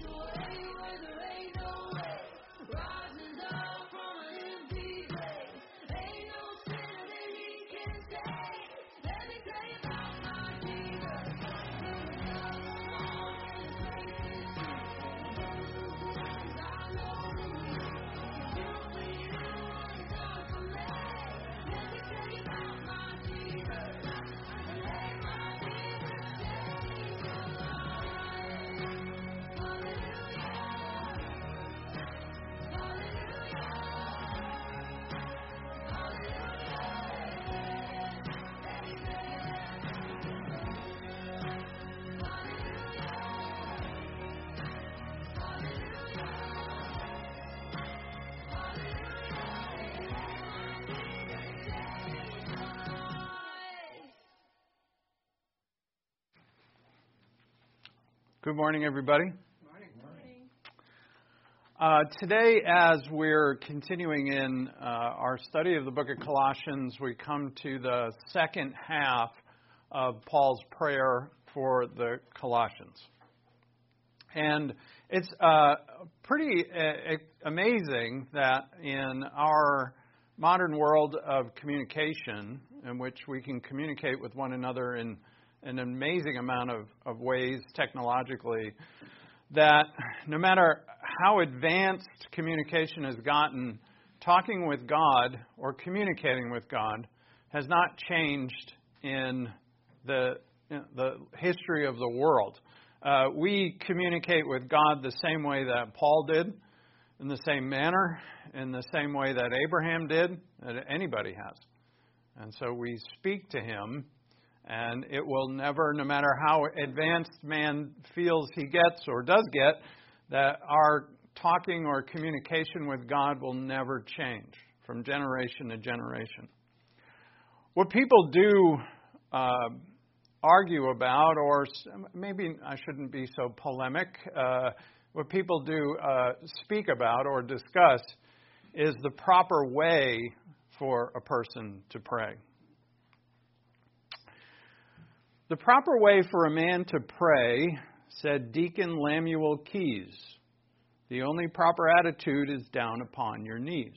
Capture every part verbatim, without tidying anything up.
Good morning, everybody. Good morning. Uh, today, as we're continuing in uh, our study of the book of Colossians, we come to the second half of Paul's prayer for the Colossians. And it's uh, pretty uh, amazing that in our modern world of communication, in which we can communicate with one another in an amazing amount of, of ways technologically, that no matter how advanced communication has gotten, talking with God or communicating with God has not changed in the, in the history of the world. Uh, we communicate with God the same way that Paul did, in the same manner, in the same way that Abraham did, that anybody has. And so we speak to him. And it will never, no matter how advanced man feels he gets or does get, that our talking or communication with God will never change from generation to generation. What people do uh, argue about, or maybe I shouldn't be so polemic, uh, what people do uh, speak about or discuss is the proper way for a person to pray. The proper way for a man to pray, said Deacon Lemuel Keyes, the only proper attitude is down upon your knees.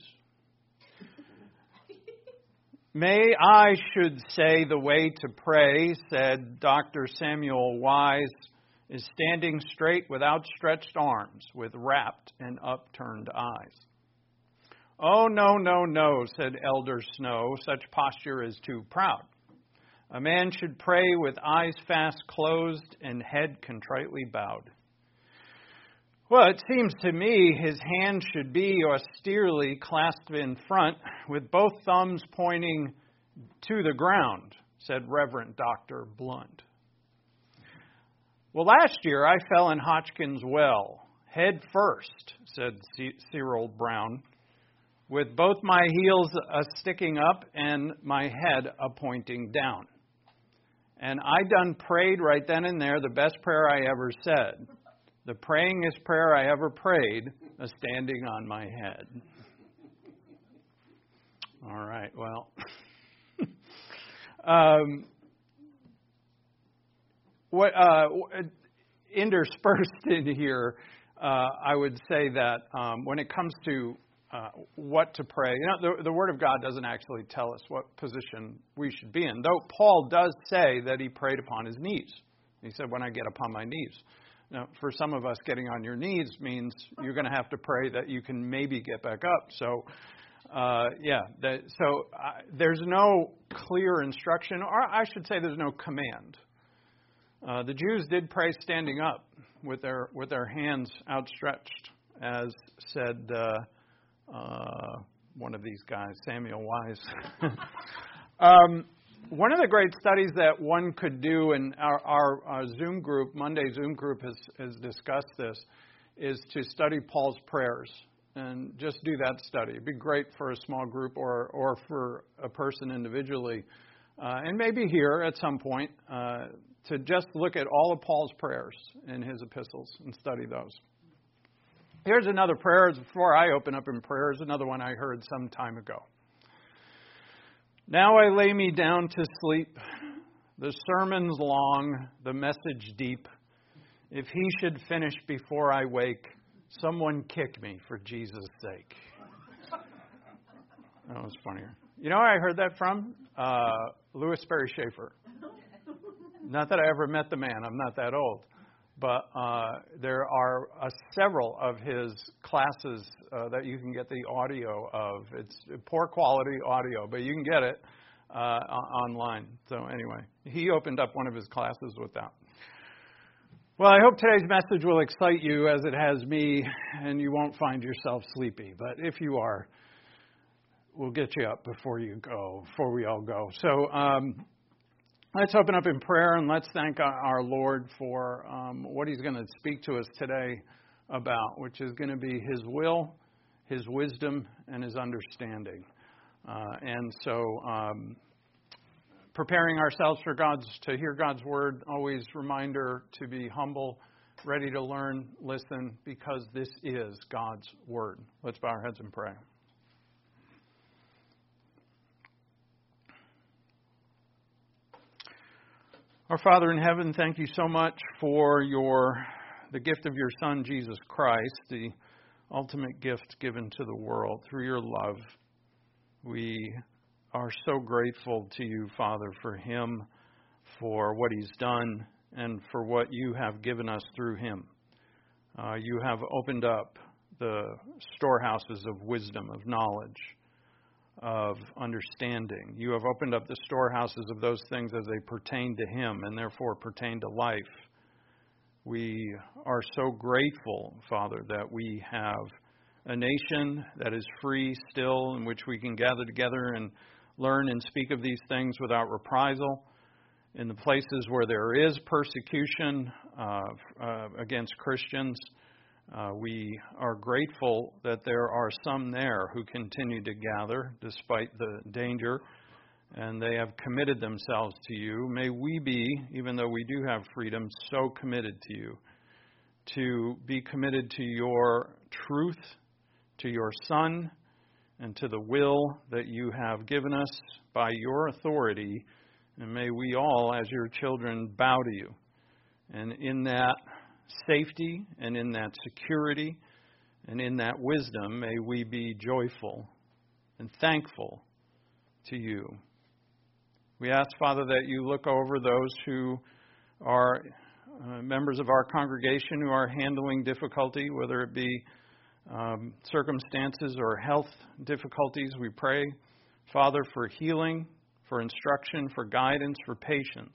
May I should say the way to pray, said Doctor Samuel Wise, is standing straight with outstretched arms, with rapt and upturned eyes. Oh, no, no, no, said Elder Snow, such posture is too proud. A man should pray with eyes fast closed and head contritely bowed. Well, it seems to me his hand should be austerely clasped in front with both thumbs pointing to the ground, said Reverend Doctor Blunt. Well, last year I fell in Hodgkin's well, head first, said Cyril Brown, with both my heels a sticking up and my head a pointing down. And I done prayed right then and there the best prayer I ever said. The prayingest prayer I ever prayed, a standing on my head. All right, well. um, what uh, interspersed in here, uh, I would say that um, when it comes to Uh, what to pray. You know, the, the Word of God doesn't actually tell us what position we should be in, though Paul does say that he prayed upon his knees. He said, when I get upon my knees. Now, for some of us, getting on your knees means you're going to have to pray that you can maybe get back up. So, uh, yeah, that, so uh, there's no clear instruction, or I should say there's no command. Uh, the Jews did pray standing up with their with their hands outstretched, as said uh, Uh, one of these guys, Samuel Wise. um, one of the great studies that one could do, and our, our, our Zoom group, Monday Zoom group has, has discussed this, is to study Paul's prayers and just do that study. It'd be great for a small group or, or for a person individually, uh, and maybe here at some point, uh, to just look at all of Paul's prayers in his epistles and study those. Here's another prayer. Before I open up in prayer, here's another one I heard some time ago. Now I lay me down to sleep. The sermon's long, the message deep. If he should finish before I wake, someone kick me for Jesus' sake. That was funnier. You know where I heard that from? Uh, Louis Sperry Schaefer. Not that I ever met the man. I'm not that old. But uh, there are uh, several of his classes uh, that you can get the audio of. It's poor quality audio, but you can get it uh, online. So anyway, he opened up one of his classes with that. Well, I hope today's message will excite you as it has me, and you won't find yourself sleepy. But if you are, we'll get you up before you go, before we all go. So um, let's open up in prayer, and let's thank our Lord for um, what He's going to speak to us today about, which is going to be His will, His wisdom, and His understanding. Uh, and so um, preparing ourselves for God's to hear God's word, always reminder to be humble, ready to learn, listen, because this is God's word. Let's bow our heads and pray. Our Father in heaven, thank you so much for your the gift of your Son, Jesus Christ, the ultimate gift given to the world through your love. We are so grateful to you, Father, for him, for what he's done, and for what you have given us through him. Uh, you have opened up the storehouses of wisdom, of knowledge, of understanding. You have opened up the storehouses of those things as they pertain to him and therefore pertain to life. We are so grateful, Father, that we have a nation that is free still, in which we can gather together and learn and speak of these things without reprisal. In the places where there is persecution uh, uh, against Christians, uh, we are grateful that there are some there who continue to gather despite the danger, and they have committed themselves to you. May we be, even though we do have freedom, so committed to you, to be committed to your truth, to your Son, and to the will that you have given us by your authority. And may we all, as your children, bow to you. And in that safety and in that security and in that wisdom, may we be joyful and thankful to you. We ask, Father, that you look over those who are uh, members of our congregation who are handling difficulty, whether it be Um, circumstances or health difficulties. We pray, Father, for healing, for instruction, for guidance, for patience.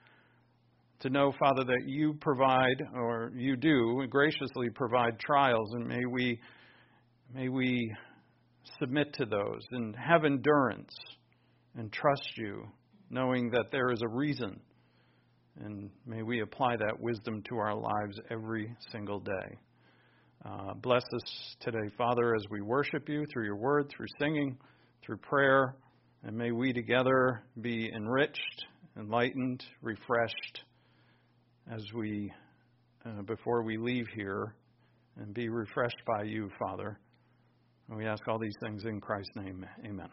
To know, Father, that you provide, or you do graciously provide trials, and may we may we submit to those and have endurance and trust you, knowing that there is a reason. And may we apply that wisdom to our lives every single day. Uh, bless us today, Father, as we worship you through your word, through singing, through prayer, and may we together be enriched, enlightened, refreshed as we, uh, before we leave here, and be refreshed by you, Father. And we ask all these things in Christ's name. Amen.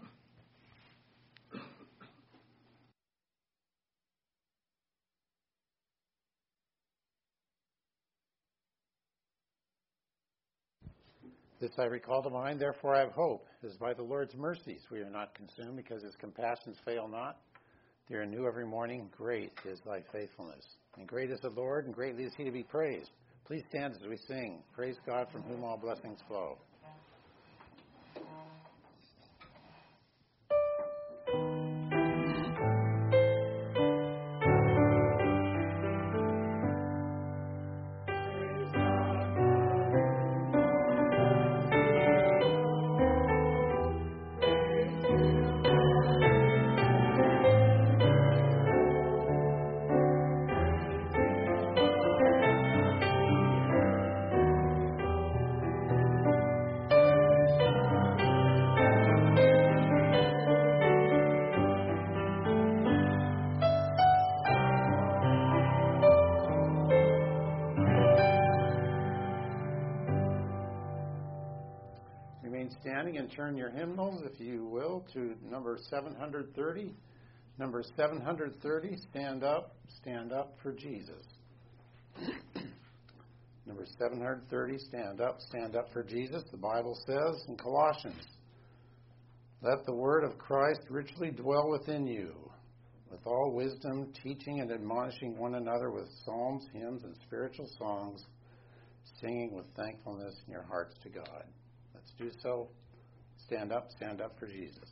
This I recall to mind, therefore I have hope. It is by the Lord's mercies we are not consumed, because his compassions fail not. They are new every morning. Great is thy faithfulness. And great is the Lord, and greatly is he to be praised. Please stand as we sing. Praise God, from whom all blessings flow. Standing, and turn your hymnals, if you will, to number seven hundred thirty. Number seven hundred thirty, Stand Up, Stand Up for Jesus. Number seven hundred thirty, stand up, stand up for Jesus. The Bible says in Colossians, let the word of Christ richly dwell within you, with all wisdom, teaching and admonishing one another with psalms, hymns, and spiritual songs, singing with thankfulness in your hearts to God. Let's do so. Stand up, stand up for Jesus.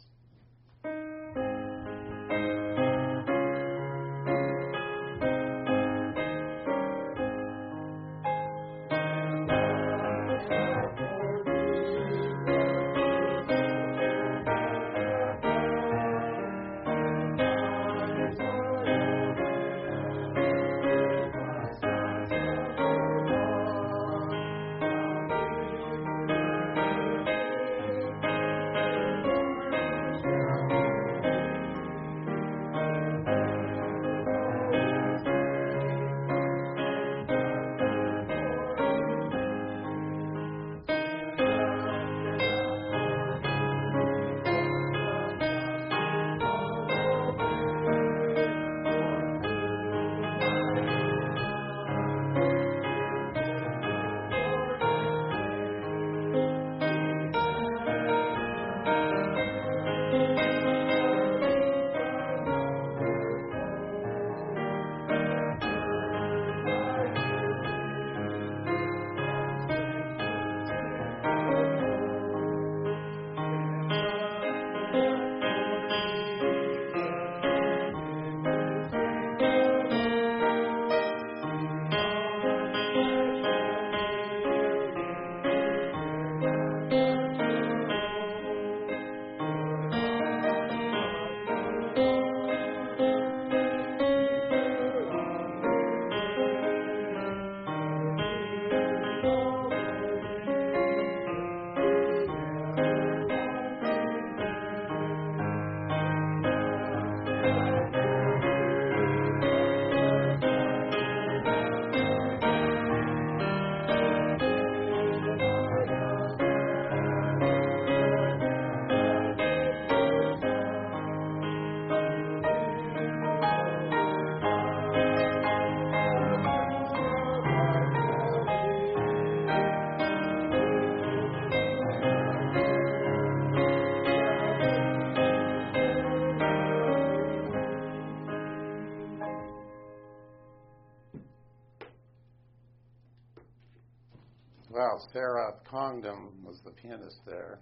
Well, Sarah Congdon was the pianist there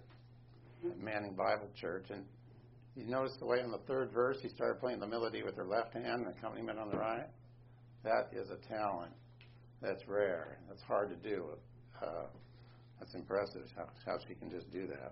at Manning Bible Church, and you notice the way in the third verse she started playing the melody with her left hand and accompaniment on the right? That is a talent. That's rare. That's hard to do. Uh, that's impressive how, how she can just do that.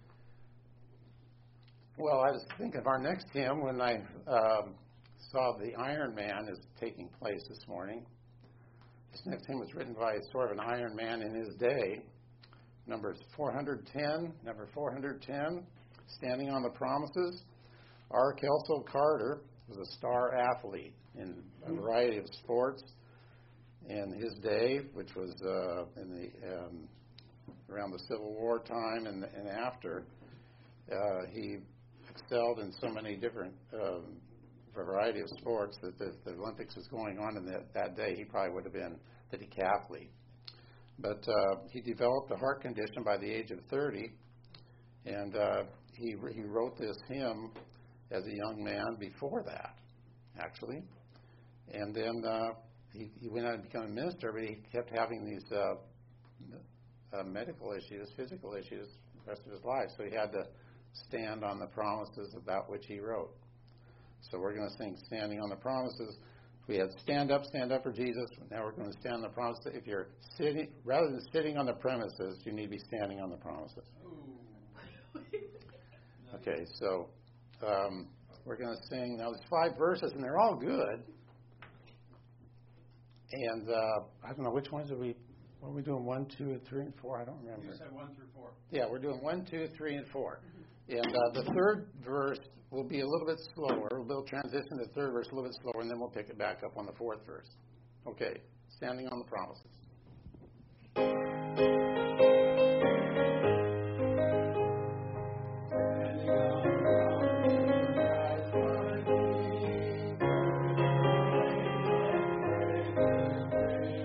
Well, I was thinking of our next hymn when I um, saw the Iron Man is taking place this morning. This next hymn was written by sort of an Iron Man in his day. Numbers four hundred ten, number four hundred ten, Standing on the Promises. R. Kelso Carter was a star athlete in a variety of sports in his day, which was uh, in the um, around the Civil War time and, and after. Uh, he excelled in so many different um, variety of sports that the, the Olympics was going on, and that, that day he probably would have been the decathlete. But uh, he developed a heart condition by the age of thirty, and uh, he he wrote this hymn as a young man before that, actually. And then uh, he, he went on to become a minister, but he kept having these uh, uh, medical issues, physical issues, the rest of his life. So he had to stand on the promises about which he wrote. So we're going to sing Standing on the Promises. We had stand up, stand up for Jesus. Now we're going to stand on the promises. If you're sitting, rather than sitting on the premises, you need to be standing on the promises. Okay, so um, we're going to sing. Now there's five verses, and they're all good. And uh, I don't know, which ones are we, what are we doing, one, two, and three, and four? I don't remember. You said one through four. Yeah, we're doing one, two, three, and four. And uh, the third verse will be a little bit slower. We'll transition to the third verse a little bit slower, and then we'll pick it back up on the fourth verse. Okay, Standing on the Promises. Standing on the promises,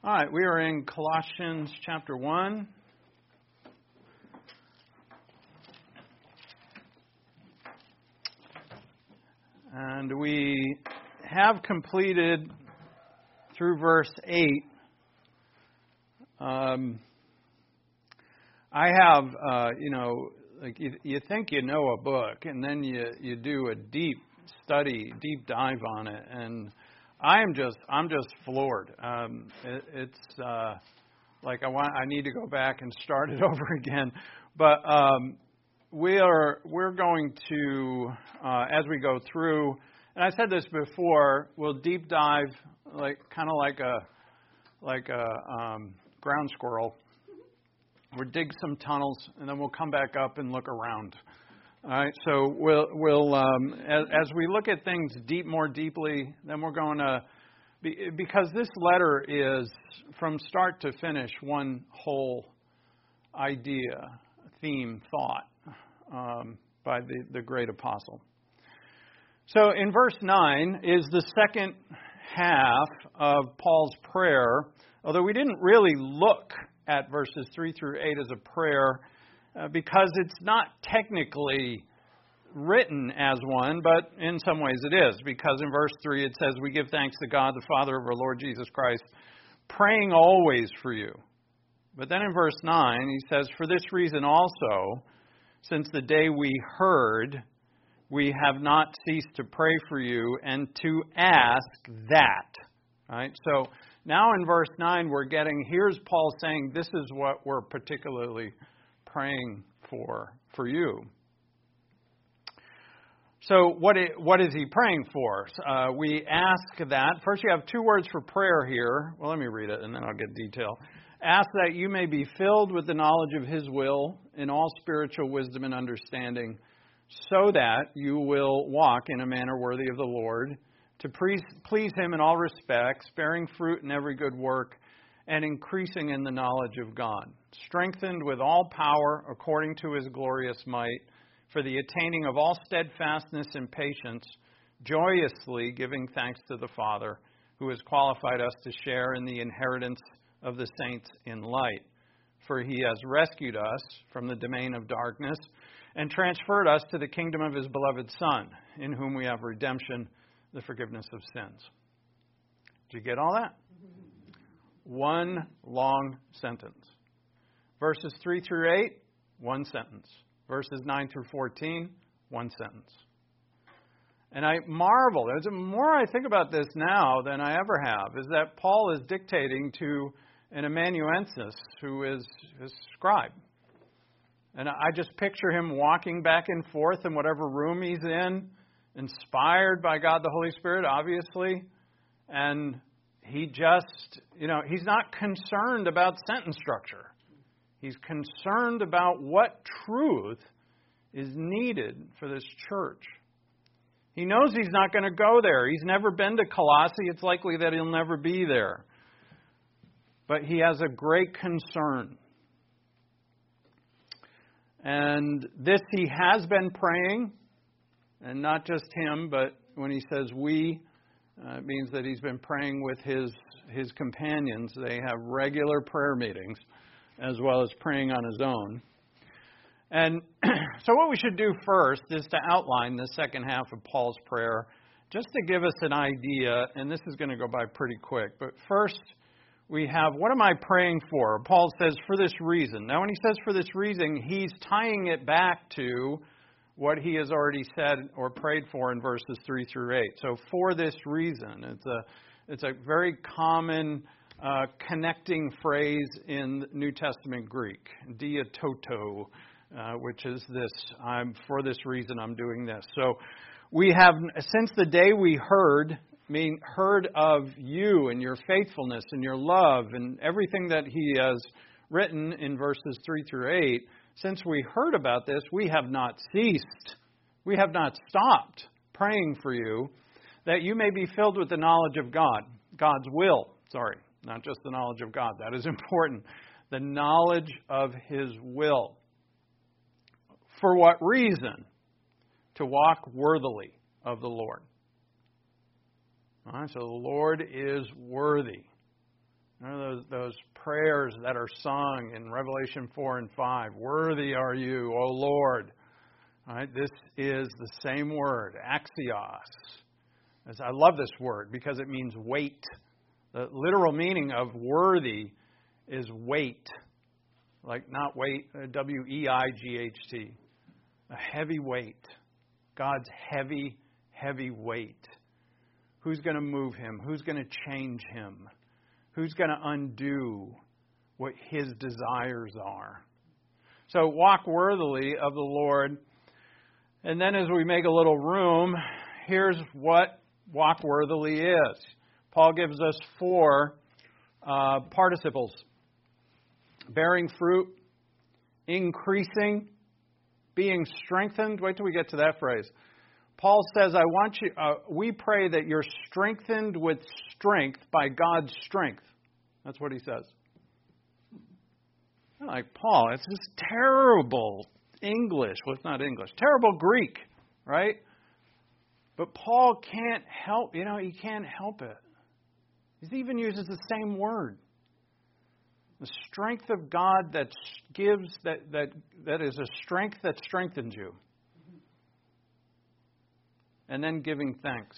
All right, we are in Colossians chapter one. And we have completed through verse eight. Um, I have, uh, you know, like you, you think you know a book, and then you, you do a deep study, deep dive on it, and I am just, I'm just floored. Um, it, it's uh, like I want, I need to go back and start it over again. But um, we are, we're going to, uh, as we go through, and I said this before, we'll deep dive, like kind of like a, like a um, ground squirrel. We'll dig some tunnels, and then we'll come back up and look around. All right, so we'll, we'll um, as, as we look at things deep, more deeply, then we're going to, be, because this letter is from start to finish one whole idea, theme, thought um, by the, the great apostle. So in verse nine is the second half of Paul's prayer, although we didn't really look at verses three through eight as a prayer, Uh, because it's not technically written as one, but in some ways it is. Because in verse three it says, "We give thanks to God, the Father of our Lord Jesus Christ, praying always for you." But then in verse nine he says, "For this reason also, since the day we heard, we have not ceased to pray for you and to ask that." Right? So now in verse nine we're getting, here's Paul saying, this is what we're particularly praying for, for you. So what it, what is he praying for? Uh, we ask that. First, you have two words for prayer here. Well, let me read it, and then I'll get detail. Ask that you may be filled with the knowledge of His will in all spiritual wisdom and understanding, so that you will walk in a manner worthy of the Lord, to please, please Him in all respects, bearing fruit in every good work, and increasing in the knowledge of God, strengthened with all power according to His glorious might, for the attaining of all steadfastness and patience, joyously giving thanks to the Father, who has qualified us to share in the inheritance of the saints in light. For He has rescued us from the domain of darkness and transferred us to the kingdom of His beloved Son, in whom we have redemption, the forgiveness of sins. Did you get all that? One long sentence. Verses three through eight, one sentence. Verses nine through fourteen, one sentence. And I marvel, the more I think about this now than I ever have, is that Paul is dictating to an amanuensis who is his scribe. And I just picture him walking back and forth in whatever room he's in, inspired by God the Holy Spirit, obviously, and he just, you know, he's not concerned about sentence structure. He's concerned about what truth is needed for this church. He knows he's not going to go there. He's never been to Colossae. It's likely that he'll never be there. But he has a great concern. And this he has been praying, and not just him, but when he says we, Uh, it means that he's been praying with his his companions. They have regular prayer meetings as well as praying on his own. And so what we should do first is to outline the second half of Paul's prayer, just to give us an idea, and this is going to go by pretty quick. But first, we have, what am I praying for? Paul says, for this reason. Now, when he says for this reason, he's tying it back to what he has already said or prayed for in verses three through eight. So for this reason, it's a it's a very common uh, connecting phrase in New Testament Greek, dia toto, uh, which is this, I'm for this reason I'm doing this. So we have, since the day we heard, mean heard of you and your faithfulness and your love and everything that he has written in verses three through eight, since we heard about this, we have not ceased, we have not stopped praying for you, that you may be filled with the knowledge of God, God's will, sorry, not just the knowledge of God, that is important, the knowledge of His will. For what reason? To walk worthily of the Lord. All right, so the Lord is worthy. You know, those, those prayers that are sung in Revelation four and five. Worthy are you, O Lord. All right, this is the same word, axios. As I love this word because it means weight. The literal meaning of worthy is weight. Like not weight, W E I G H T. A heavy weight. God's heavy, heavy weight. Who's going to move him? Who's going to change him? Who's going to undo what his desires are? So walk worthily of the Lord. And then as we make a little room, here's what walk worthily is. Paul gives us four uh, participles. Bearing fruit, increasing, being strengthened. Wait till we get to that phrase. Paul says, I want you, uh, we pray that you're strengthened with strength by God's strength. That's what he says. I'm like, Paul, it's just terrible English. Well, it's not English. Terrible Greek, right? But Paul can't help, you know, he can't help it. He even uses the same word. The strength of God that gives, that, that, that is a strength that strengthens you. And then giving thanks.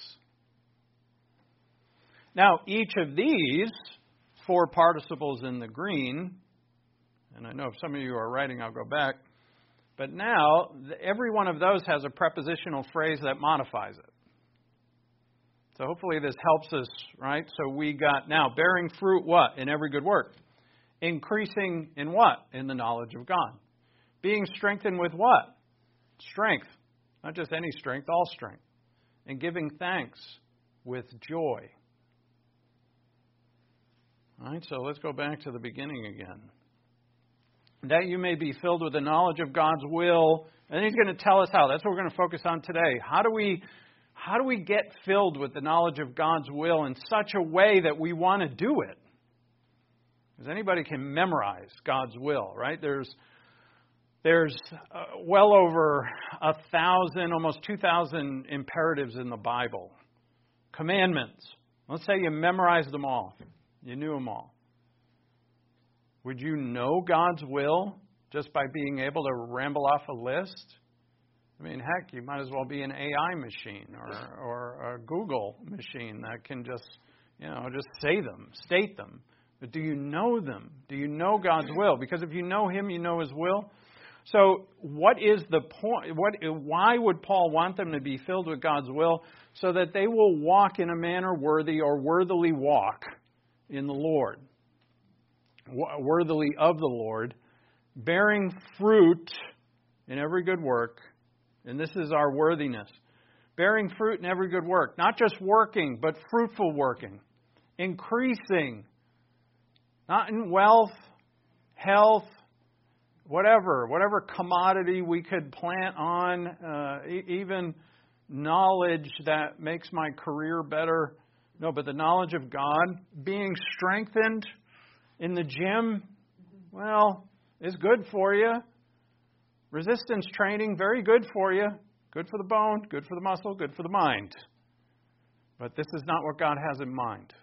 Now, each of these four participles in the green, and I know if some of you are writing, I'll go back, but now every one of those has a prepositional phrase that modifies it. So hopefully this helps us, right? So we got now bearing fruit what? In every good work. Increasing in what? In the knowledge of God. Being strengthened with what? Strength. Not just any strength, all strength. And giving thanks with joy. All right, so let's go back to the beginning again. That you may be filled with the knowledge of God's will. And he's going to tell us how. That's what we're going to focus on today. How do we, how do we get filled with the knowledge of God's will in such a way that we want to do it? Because anybody can memorize God's will, right? There's There's uh, well over a thousand, almost two thousand imperatives in the Bible. Commandments. Let's say you memorized them all. You knew them all. Would you know God's will just by being able to ramble off a list? I mean, heck, you might as well be an A I machine or, or a Google machine that can just, you know, just say them, state them. But do you know them? Do you know God's will? Because if you know Him, you know His will. So what is the point? What? Why would Paul want them to be filled with God's will? So that they will walk in a manner worthy or worthily walk in the Lord. Worthily of the Lord. Bearing fruit in every good work. And this is our worthiness. Bearing fruit in every good work. Not just working, but fruitful working. Increasing. Not in wealth, health, whatever, whatever commodity we could plant on, uh, e- even knowledge that makes my career better. No, but the knowledge of God, being strengthened in the gym, well, is good for you. Resistance training, very good for you. Good for the bone, good for the muscle, good for the mind. But this is not what God has in mind.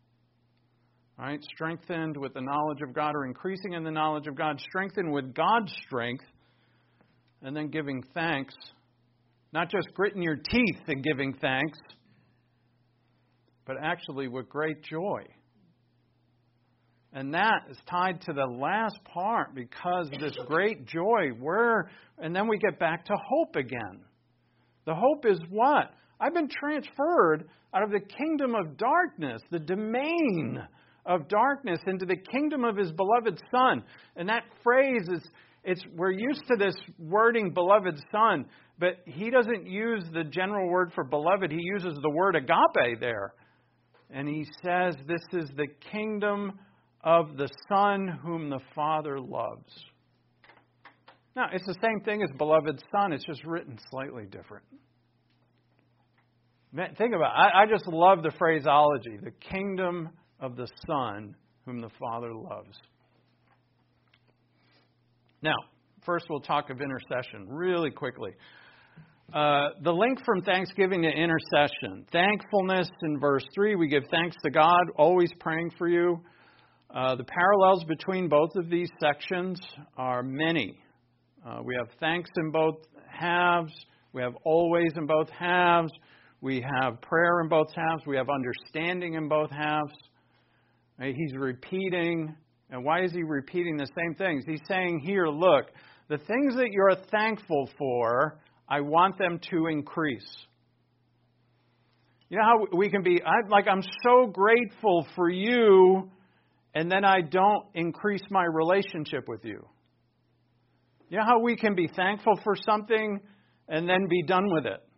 All right, strengthened with the knowledge of God, or increasing in the knowledge of God, strengthened with God's strength, and then giving thanks. Not just gritting your teeth and giving thanks, but actually with great joy. And that is tied to the last part, because this great joy, where, and then we get back to hope again. The hope is what? I've been transferred out of the kingdom of darkness, the domain of darkness, into the kingdom of His beloved Son. And that phrase is, it's we're used to this wording, beloved Son, but He doesn't use the general word for beloved. He uses the word agape there. And He says this is the kingdom of the Son whom the Father loves. Now, it's the same thing as beloved Son. It's just written slightly different. Man, think about it. I, I just love the phraseology. The kingdom of the Son whom the Father loves. Now, first we'll talk of intercession really quickly. Uh, the link from thanksgiving to intercession. Thankfulness in verse three. We give thanks to God, always praying for you. Uh, the parallels between both of these sections are many. Uh, we have thanks in both halves. We have always in both halves. We have prayer in both halves. We have understanding in both halves. Uh, he's repeating. And why is he repeating the same things? He's saying here, look, the things that you're thankful for, I want them to increase. You know how we can be, I, like, I'm so grateful for you, and then I don't increase my relationship with you. You know how we can be thankful for something and then be done with it.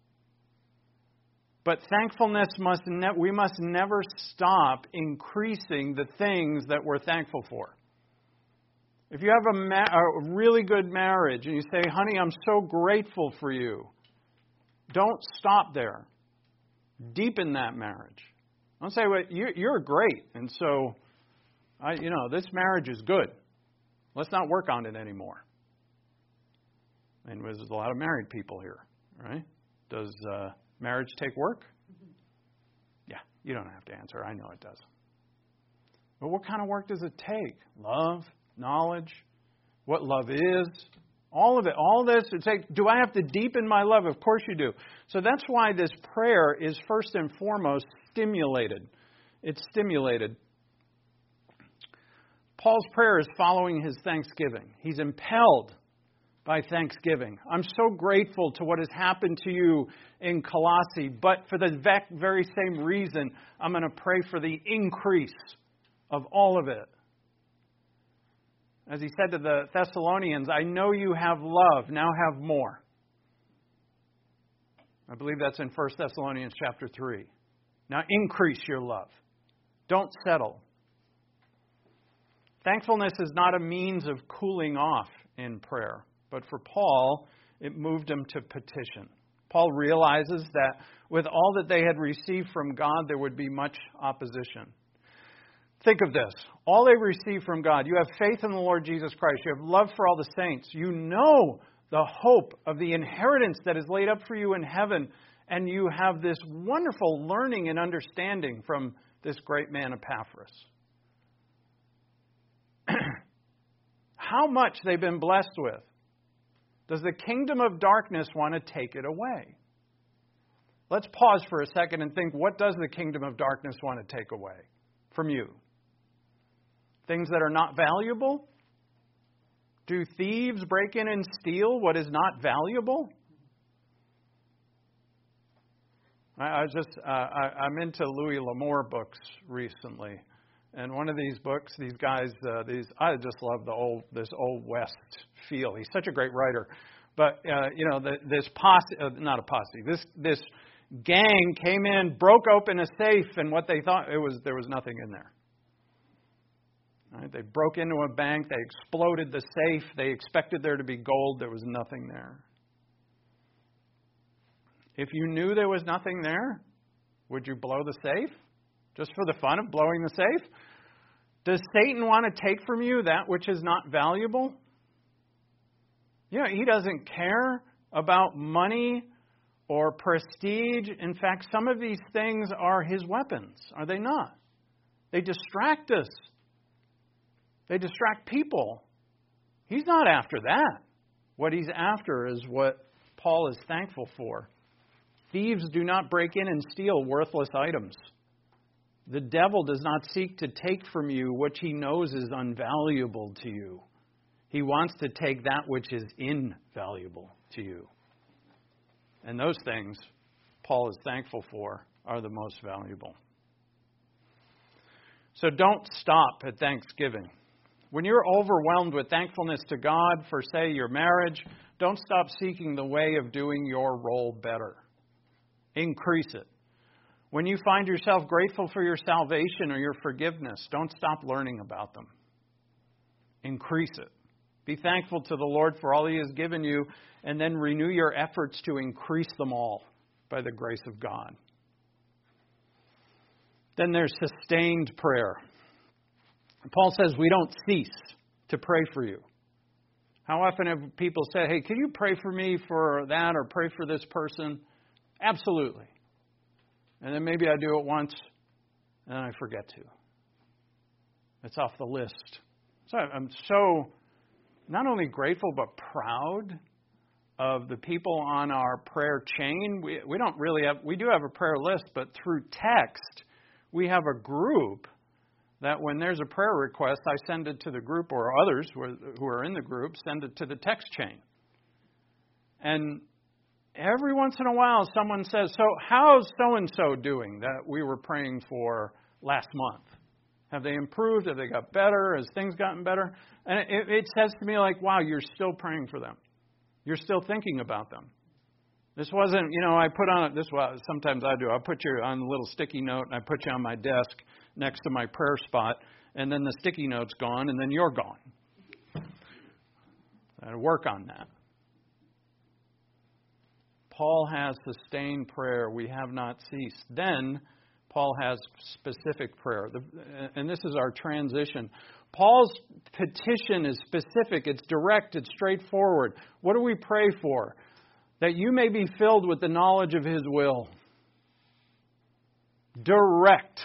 But thankfulness must ne- we must never stop increasing the things that we're thankful for. If you have a, ma- a really good marriage and you say, honey, I'm so grateful for you, don't stop there. Deepen that marriage. Don't say, well, you, you're great, and so, I, you know, this marriage is good. Let's not work on it anymore. And there's a lot of married people here, right? Does uh, marriage take work? Yeah, you don't have to answer. I know it does. But what kind of work does it take? Love, knowledge, what love is, all of it, all this. It's like, do I have to deepen my love? Of course you do. So that's why this prayer is first and foremost stimulated. It's stimulated. Paul's prayer is following his thanksgiving. He's impelled by thanksgiving. I'm so grateful to what has happened to you in Colossae, but for the very same reason, I'm going to pray for the increase of all of it. As he said to the Thessalonians, I know you have love, now have more. I believe that's in First Thessalonians chapter three. Now increase your love. Don't settle. Thankfulness is not a means of cooling off in prayer. But for Paul, it moved him to petition. Paul realizes that with all that they had received from God, there would be much opposition. Think of this. All they received from God, you have faith in the Lord Jesus Christ. You have love for all the saints. You know the hope of the inheritance that is laid up for you in heaven. And you have this wonderful learning and understanding from this great man Epaphras. How much they've been blessed with. Does the kingdom of darkness want to take it away? Let's pause for a second and think, what does the kingdom of darkness want to take away from you? Things that are not valuable? Do thieves break in and steal what is not valuable? I, I was just, uh, I, I'm into Louis L'Amour books recently. And one of these books, these guys, uh, these I just love the old this old West feel. He's such a great writer. But uh, you know, the, this posse, uh, not a posse, this this gang came in, broke open a safe, and what they thought it was there was nothing in there. Right? They broke into a bank, they exploded the safe, they expected there to be gold, there was nothing there. If you knew there was nothing there, would you blow the safe? Just for the fun of blowing the safe? Does Satan want to take from you that which is not valuable? You know, he doesn't care about money or prestige. In fact, some of these things are his weapons, are they not? They distract us. They distract people. He's not after that. What he's after is what Paul is thankful for. Thieves do not break in and steal worthless items. The devil does not seek to take from you what he knows is unvaluable to you. He wants to take that which is invaluable to you. And those things Paul is thankful for are the most valuable. So don't stop at Thanksgiving. When you're overwhelmed with thankfulness to God for, say, your marriage, don't stop seeking the way of doing your role better. Increase it. When you find yourself grateful for your salvation or your forgiveness, don't stop learning about them. Increase it. Be thankful to the Lord for all He has given you, and then renew your efforts to increase them all by the grace of God. Then there's sustained prayer. Paul says we don't cease to pray for you. How often have people said, hey, can you pray for me for that or pray for this person? Absolutely. And then maybe I do it once, and then I forget to. It's off the list. So I'm so not only grateful but proud of the people on our prayer chain. We we don't really have, we do have a prayer list, but through text, we have a group that when there's a prayer request, I send it to the group, or others who are, who are in the group send it to the text chain. And every once in a while, someone says, so how's so-and-so doing that we were praying for last month? Have they improved? Have they got better? Has things gotten better? And it, it says to me like, wow, you're still praying for them. You're still thinking about them. This wasn't, you know, I put on it this way. Sometimes I do. I put you on a little sticky note and I put you on my desk next to my prayer spot, and then the sticky note's gone, and then you're gone. I work on that. Paul has sustained prayer. We have not ceased. Then Paul has specific prayer. And this is our transition. Paul's petition is specific. It's direct. It's straightforward. What do we pray for? That you may be filled with the knowledge of His will. Direct.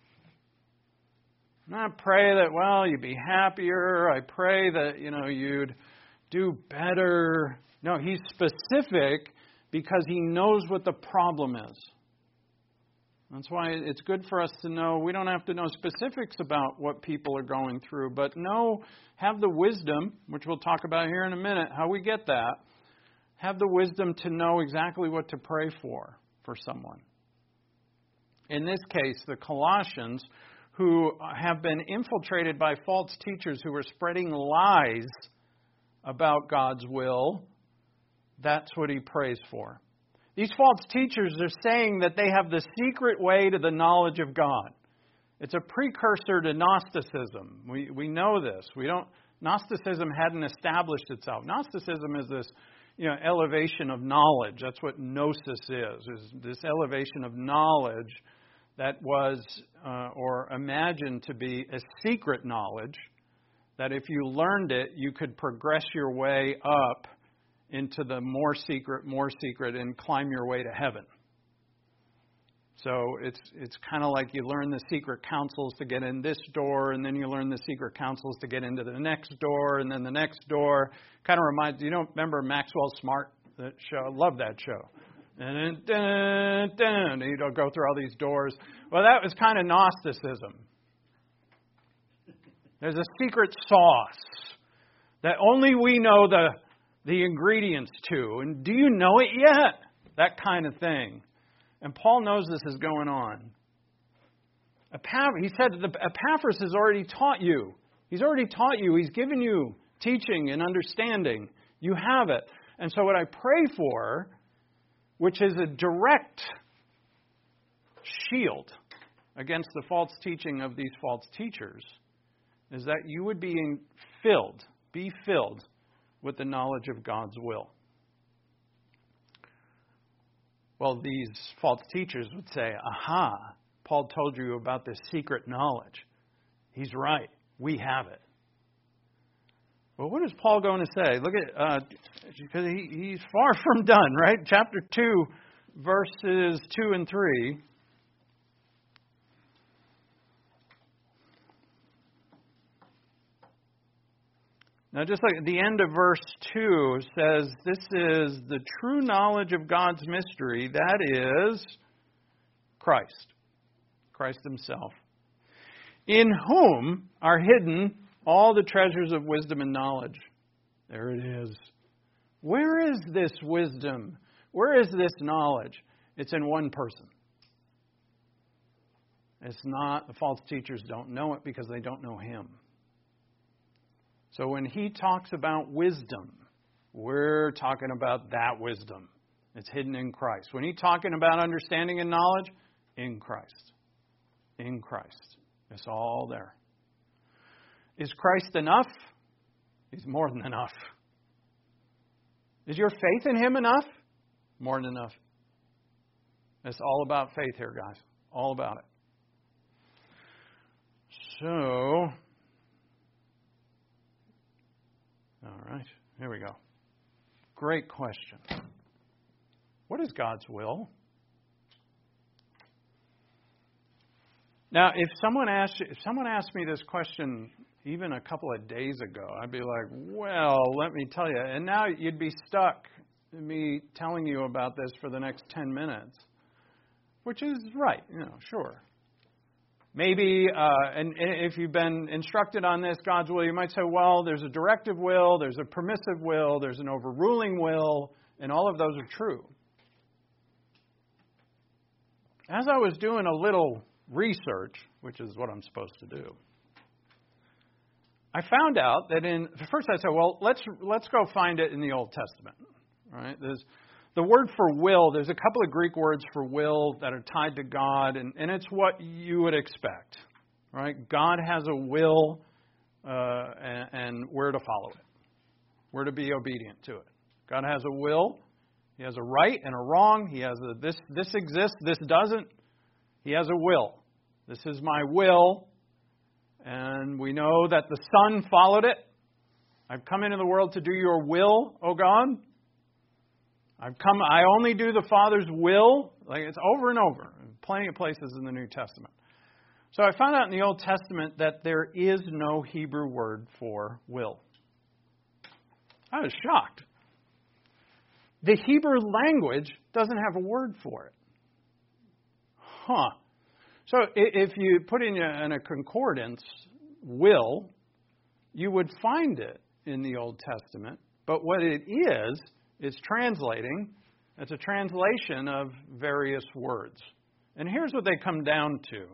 Not pray that, well, you'd be happier. I pray that, you know, you'd do better. No, he's specific because he knows what the problem is. That's why it's good for us to know. We don't have to know specifics about what people are going through, but know, have the wisdom, which we'll talk about here in a minute, how we get that. Have the wisdom to know exactly what to pray for, for someone. In this case, the Colossians, who have been infiltrated by false teachers who are spreading lies about God's will, that's what he prays for. These false teachers are saying that they have the secret way to the knowledge of God. It's a precursor to Gnosticism. We we know this. We don't. Gnosticism hadn't established itself. Gnosticism is this, you know, elevation of knowledge. That's what gnosis is. Is this elevation of knowledge that was uh, or imagined to be a secret knowledge. That if you learned it, you could progress your way up into the more secret, more secret, and climb your way to heaven. So it's it's kind of like you learn the secret counsels to get in this door, and then you learn the secret counsels to get into the next door, and then the next door. Kind of reminds you don't remember Maxwell Smart, that show? I love that show. And then dun, dun, you don't go through all these doors. Well, that was kind of Gnosticism. There's a secret sauce that only we know the the ingredients to. And do you know it yet? That kind of thing. And Paul knows this is going on. He said that Epaphras has already taught you. He's already taught you. He's given you teaching and understanding. You have it. And so what I pray for, which is a direct shield against the false teaching of these false teachers, is that you would be filled, be filled with the knowledge of God's will. Well, these false teachers would say, aha, Paul told you about this secret knowledge. He's right. We have it. Well, what is Paul going to say? Look at, uh, because he, he's far from done, right? Chapter two, verses two and three. Now, just like the end of verse two says, this is the true knowledge of God's mystery. That is Christ. Christ himself. In whom are hidden all the treasures of wisdom and knowledge. There it is. Where is this wisdom? Where is this knowledge? It's in one person. It's not, the false teachers don't know it because they don't know him. So when he talks about wisdom, we're talking about that wisdom. It's hidden in Christ. When he's talking about understanding and knowledge, in Christ. In Christ. It's all there. Is Christ enough? He's more than enough. Is your faith in him enough? More than enough. It's all about faith here, guys. All about it. So, all right, here we go. Great question. What is God's will? Now, if someone asked if someone asked me this question even a couple of days ago, I'd be like, well, let me tell you. And now you'd be stuck in me telling you about this for the next ten minutes, which is right, you know, sure. Maybe, uh, and, and if you've been instructed on this, God's will, you might say, well, there's a directive will, there's a permissive will, there's an overruling will, and all of those are true. As I was doing a little research, which is what I'm supposed to do, I found out that in, first I said, well, let's let's go find it in the Old Testament. Right? There's the word for will, there's a couple of Greek words for will that are tied to God, and, and it's what you would expect. Right? God has a will, uh, and, and we're to follow it. We're to be obedient to it. God has a will. He has a right and a wrong. He has a this this exists, this doesn't. He has a will. This is my will. And we know that the Son followed it. I've come into the world to do your will, O God. I've come, I only do the Father's will. Like it's over and over. Plenty of places in the New Testament. So I found out in the Old Testament that there is no Hebrew word for will. I was shocked. The Hebrew language doesn't have a word for it. Huh. So if you put in a, in a concordance, will, you would find it in the Old Testament. But what it is, is translating. It's a translation of various words. And here's what they come down to.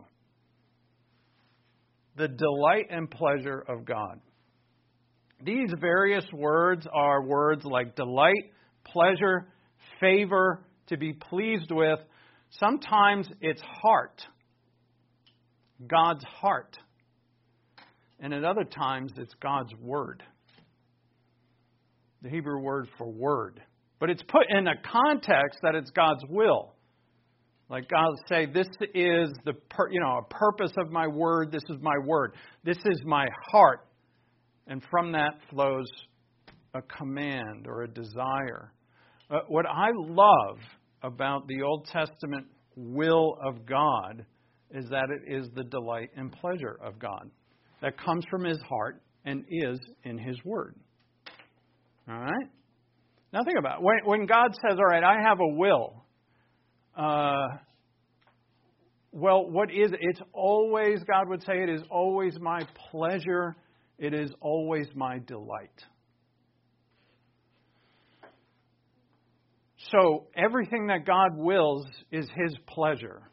The delight and pleasure of God. These various words are words like delight, pleasure, favor, to be pleased with. Sometimes it's heart. God's heart. And at other times, it's God's word. The Hebrew word for word. But it's put in a context that it's God's will. Like God will say, this is the per, you know a purpose of my word. This is my word. This is my heart. And from that flows a command or a desire. Uh, what I love about the Old Testament will of God is that it is the delight and pleasure of God that comes from His heart and is in His Word. All right? Now think about it. When, when God says, all right, I have a will, uh, well, what is it? It's always, God would say, it is always my pleasure. It is always my delight. So everything that God wills is His pleasure.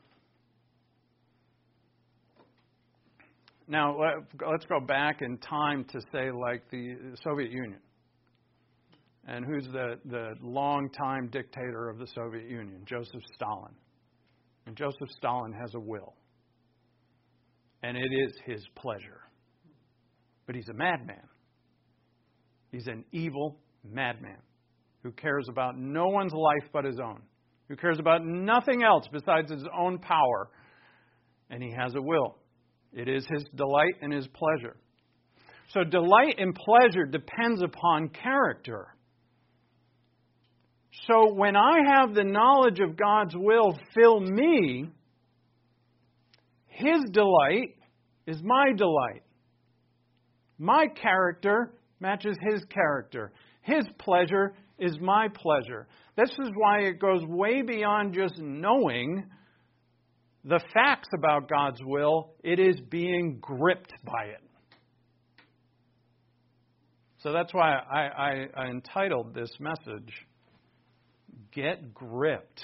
Now, let's go back in time to, say, like the Soviet Union. And who's the, the longtime dictator of the Soviet Union? Joseph Stalin. And Joseph Stalin has a will. And it is his pleasure. But he's a madman. He's an evil madman who cares about no one's life but his own. Who cares about nothing else besides his own power. And he has a will. It is his delight and his pleasure. So delight and pleasure depends upon character. So when I have the knowledge of God's will fill me, His delight is my delight. My character matches His character. His pleasure is my pleasure. This is why it goes way beyond just knowing the facts about God's will. It is being gripped by it. So that's why I, I, I entitled this message, Get Gripped.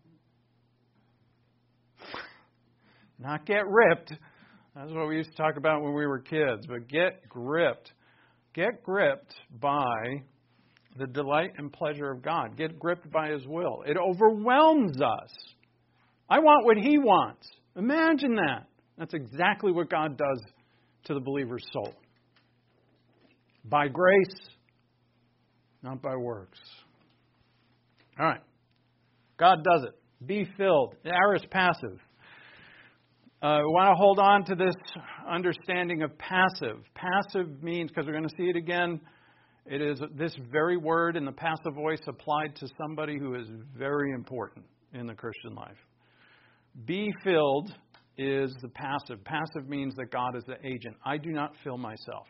Not get ripped. That's what we used to talk about when we were kids. But get gripped. Get gripped by the delight and pleasure of God. Get gripped by His will. It overwhelms us. I want what He wants. Imagine that. That's exactly what God does to the believer's soul. By grace, not by works. All right. God does it. Be filled. Aorist passive. Uh, we want to hold on to this understanding of passive. Passive means, because we're going to see it again, it is this very word in the passive voice applied to somebody who is very important in the Christian life. Be filled is the passive. Passive means that God is the agent. I do not fill myself.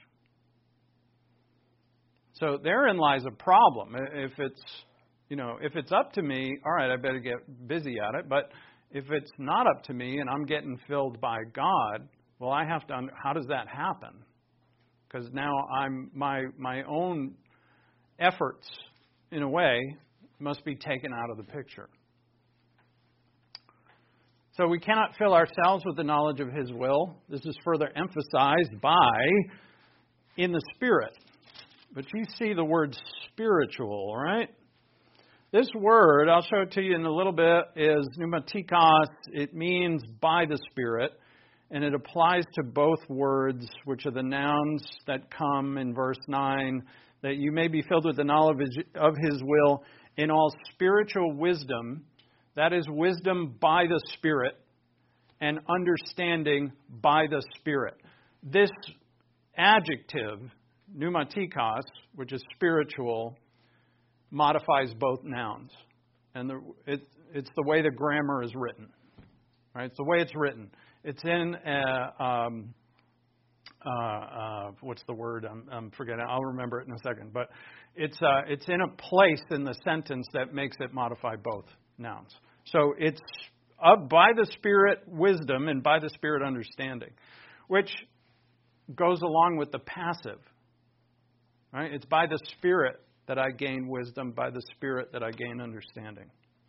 So therein lies a problem. If it's, you know, if it's up to me, all right, I better get busy at it. But if it's not up to me and I'm getting filled by God, well, I have to. How does that happen? Because now I'm my my own efforts, in a way, must be taken out of the picture. So we cannot fill ourselves with the knowledge of His will. This is further emphasized by in the Spirit. But you see the word spiritual, right? This word, I'll show it to you in a little bit, is pneumatikos. It means by the Spirit. And it applies to both words, which are the nouns that come in verse nine, that you may be filled with the knowledge of His will in all spiritual wisdom. That is wisdom by the Spirit and understanding by the Spirit. This adjective, pneumatikos, which is spiritual, modifies both nouns. And the, it, it's the way the grammar is written. Right? It's the way it's written. It's in, uh, um, uh, uh, what's the word? I'm, I'm forgetting. I'll remember it in a second. But it's uh, it's in a place in the sentence that makes it modify both nouns. So it's up by the Spirit wisdom and by the Spirit understanding, which goes along with the passive. Right? It's by the Spirit that I gain wisdom, by the Spirit that I gain understanding.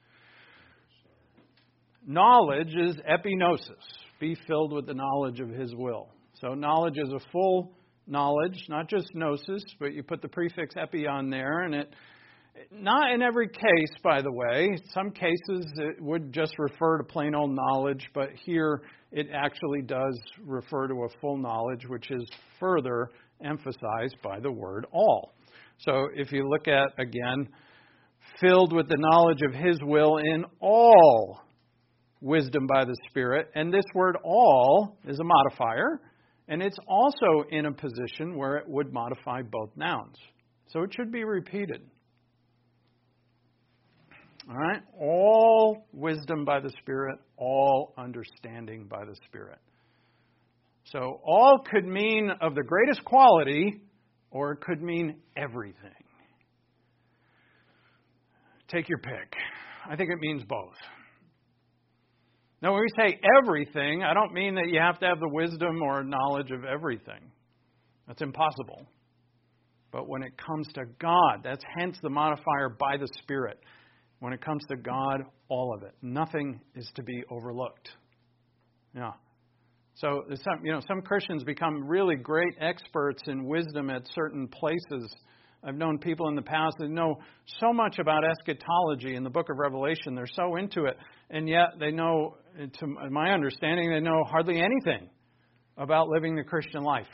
Knowledge is epinosis. Be filled with the knowledge of His will. So knowledge is a full knowledge, not just gnosis, but you put the prefix epi on there, and it, not in every case, by the way. Some cases it would just refer to plain old knowledge, but here it actually does refer to a full knowledge, which is further emphasized by the word all. So if you look at, again, filled with the knowledge of His will in all wisdom by the Spirit. And this word all is a modifier, and it's also in a position where it would modify both nouns. So it should be repeated. All right? All wisdom by the Spirit, all understanding by the Spirit. So all could mean of the greatest quality, or it could mean everything. Take your pick. I think it means both. Now, when we say everything, I don't mean that you have to have the wisdom or knowledge of everything. That's impossible. But when it comes to God, that's hence the modifier by the Spirit. When it comes to God, all of it. Nothing is to be overlooked. Yeah. So some, you know, some Christians become really great experts in wisdom at certain places. I've known people in the past that know so much about eschatology in the book of Revelation. They're so into it. And yet they know, to my understanding, they know hardly anything about living the Christian life.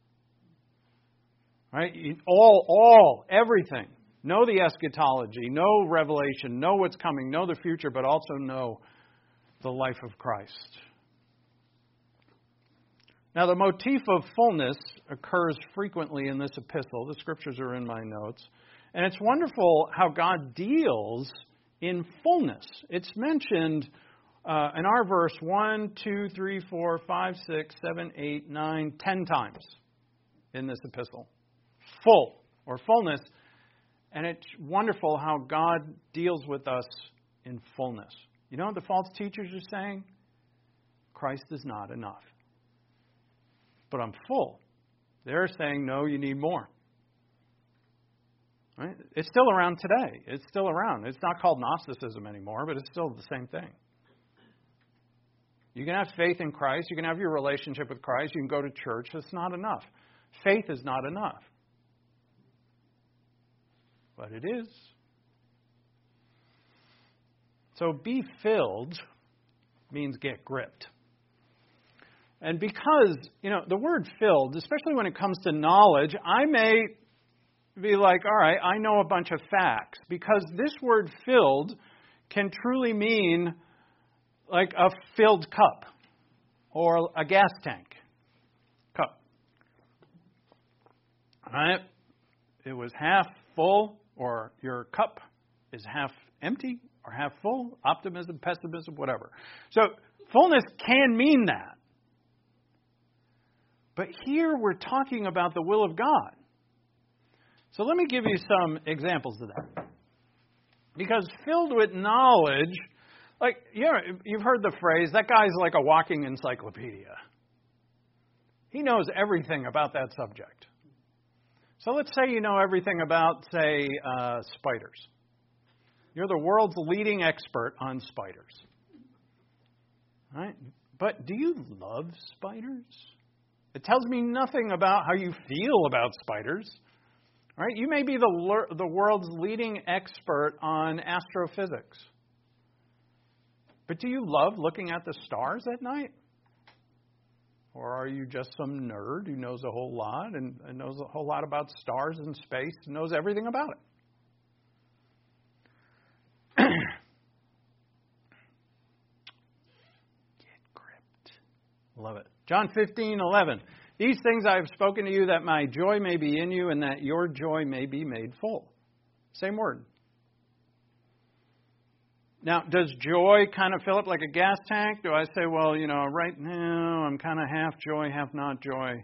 Right? All, all, everything. Know the eschatology, know Revelation, know what's coming, know the future, but also know the life of Christ. Now, the motif of fullness occurs frequently in this epistle. The scriptures are in my notes. And it's wonderful how God deals in fullness. It's mentioned uh, in our verse one, two, three, four, five, six, seven, eight, nine, ten times in this epistle. Full, or fullness. And it's wonderful how God deals with us in fullness. You know what the false teachers are saying? Christ is not enough. But I'm full. They're saying, no, you need more. Right? It's still around today. It's still around. It's not called Gnosticism anymore, but it's still the same thing. You can have faith in Christ. You can have your relationship with Christ. You can go to church. That's not enough. Faith is not enough. But it is. So be filled means get gripped. And because, you know, the word filled, especially when it comes to knowledge, I may be like, all right, I know a bunch of facts. Because this word filled can truly mean like a filled cup or a gas tank cup. All right? It was half full, or your cup is half empty or half full, optimism, pessimism, whatever. So Fullness can mean that. But here we're talking about the will of God. So let me give you some examples of that. Because filled with knowledge, like, you know, you've heard the phrase, that guy's like a walking encyclopedia. He knows everything about that subject. So let's say you know everything about, say, uh, spiders. You're the world's leading expert on spiders. Right? But do you love spiders? It tells me nothing about how you feel about spiders. Right? You may be the the world's leading expert on astrophysics. But do you love looking at the stars at night? Or are you just some nerd who knows a whole lot and, and knows a whole lot about stars and space and knows everything about it? Get gripped. Love it. John fifteen eleven. These things I have spoken to you that my joy may be in you and that your joy may be made full. Same word. Now, does joy kind of fill up like a gas tank? Do I say, well, you know, right now I'm kind of half joy, half not joy?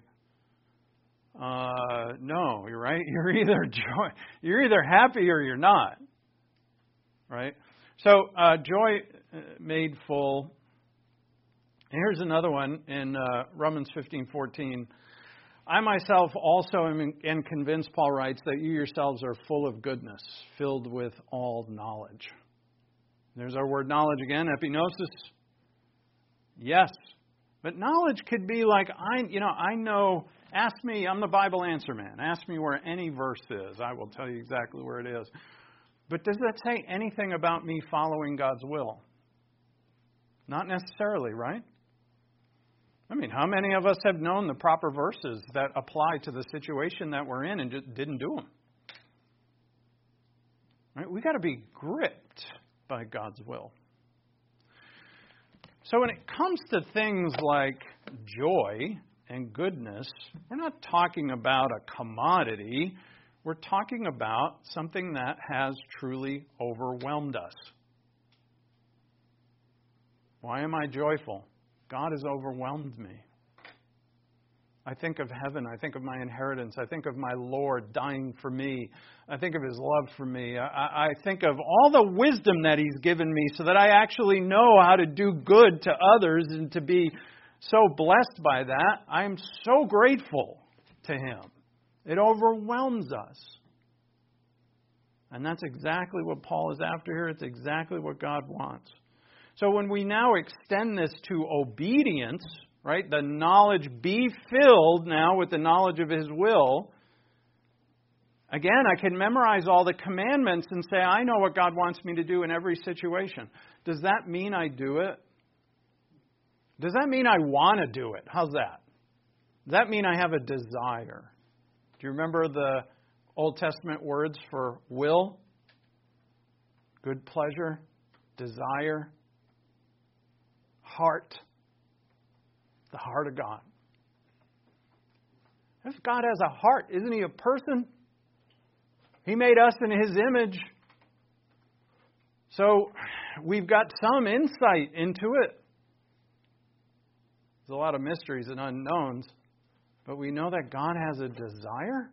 Uh, no, you're right. You're either joy, you're either happy or you're not. Right? So, uh, joy made full. Here's another one in uh, Romans fifteen fourteen. I myself also am, am convinced, Paul writes, that you yourselves are full of goodness, filled with all knowledge. There's our word knowledge again, epignosis. Yes. But knowledge could be like, I, you know, I know, ask me, I'm the Bible answer man. Ask me where any verse is. I will tell you exactly where it is. But does that say anything about me following God's will? Not necessarily, right? I mean, how many of us have known the proper verses that apply to the situation that we're in and just didn't do them? Right? We got to be gripped by God's will. So when it comes to things like joy and goodness, we're not talking about a commodity. We're talking about something that has truly overwhelmed us. Why am I joyful? God has overwhelmed me. I think of heaven. I think of my inheritance. I think of my Lord dying for me. I think of His love for me. I, I think of all the wisdom that He's given me so that I actually know how to do good to others and to be so blessed by that. I am so grateful to Him. It overwhelms us. And that's exactly what Paul is after here. It's exactly what God wants. So when we now extend this to obedience, right, the knowledge be filled now with the knowledge of His will, again, I can memorize all the commandments and say, I know what God wants me to do in every situation. Does that mean I do it? Does that mean I want to do it? How's that? Does that mean I have a desire? Do you remember the Old Testament words for will? Good pleasure, desire, heart. The heart of God. If God has a heart, isn't He a person? He made us in His image. So we've got some insight into it. There's a lot of mysteries and unknowns, but we know that God has a desire.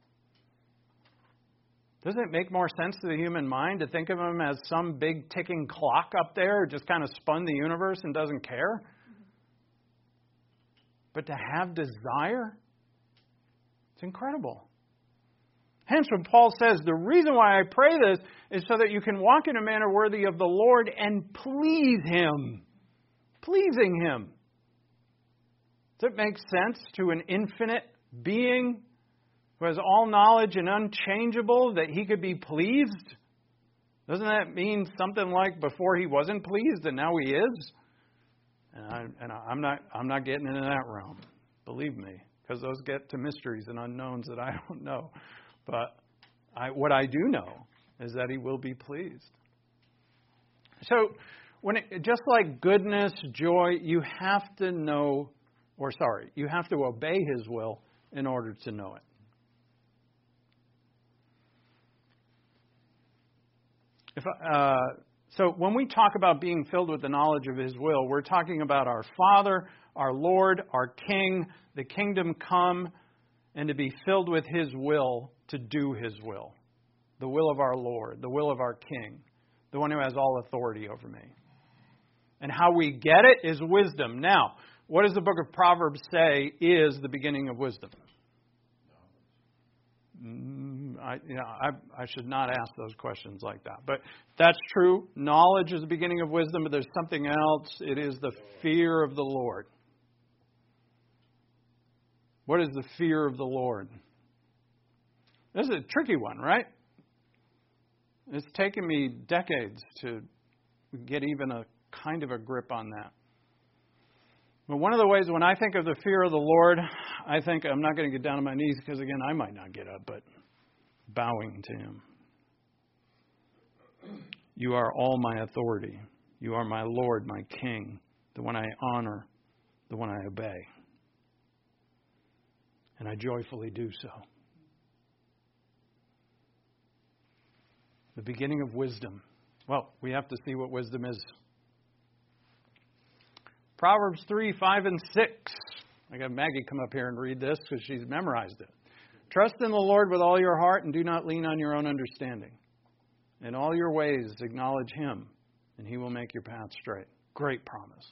Doesn't it make more sense to the human mind to think of Him as some big ticking clock up there who just kind of spun the universe and doesn't care? But to have desire, it's incredible. Hence, when Paul says, the reason why I pray this is so that you can walk in a manner worthy of the Lord and please Him. Pleasing Him. Does it make sense to an infinite being who has all knowledge and unchangeable that He could be pleased? Doesn't that mean something like before He wasn't pleased and now He is? And, I, and I'm not I'm not getting into that realm, believe me, because those get to mysteries and unknowns that I don't know. But I, what I do know is that He will be pleased. So, when it, just like goodness, joy, you have to know, or sorry, you have to obey His will in order to know it. If uh, So when we talk about being filled with the knowledge of His will, we're talking about our Father, our Lord, our King, the kingdom come, and to be filled with His will to do His will. The will of our Lord, the will of our King, the one who has all authority over me. And how we get it is wisdom. Now, what does the book of Proverbs say is the beginning of wisdom? I, you know, I, I should not ask those questions like that. But that's true. Knowledge is the beginning of wisdom, but there's something else. It is the fear of the Lord. What is the fear of the Lord? This is a tricky one, right? It's taken me decades to get even a kind of a grip on that. But one of the ways when I think of the fear of the Lord, I think I'm not going to get down on my knees because, again, I might not get up, but bowing to Him. You are all my authority. You are my Lord, my King, the one I honor, the one I obey. And I joyfully do so. The beginning of wisdom. Well, we have to see what wisdom is. Proverbs three, five, and six. I got Maggie come up here and read this because she's memorized it. Trust in the Lord with all your heart and do not lean on your own understanding. In all your ways acknowledge Him and He will make your path straight. Great promise.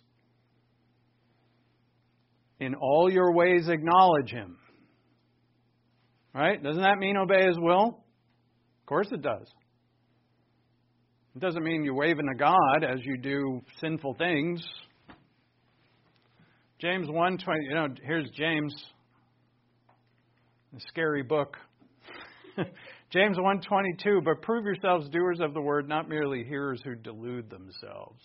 In all your ways acknowledge Him. Right? Doesn't that mean obey His will? Of course it does. It doesn't mean you're waving to God as you do sinful things. James one twenty, you know, here's James, a scary book. James one twenty-two, but prove yourselves doers of the word, not merely hearers who delude themselves.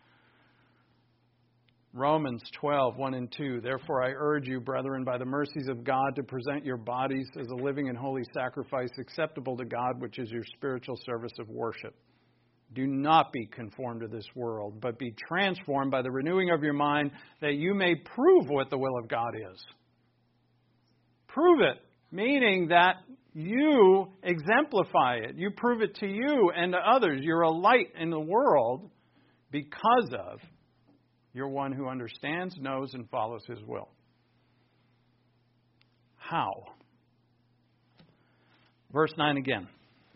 Romans twelve, one and two, therefore I urge you, brethren, by the mercies of God, to present your bodies as a living and holy sacrifice acceptable to God, which is your spiritual service of worship. Do not be conformed to this world, but be transformed by the renewing of your mind, that you may prove what the will of God is. Prove it, meaning that you exemplify it. You prove it to you and to others. You're a light in the world because of you're one who understands, knows, and follows His will. How? Verse nine again.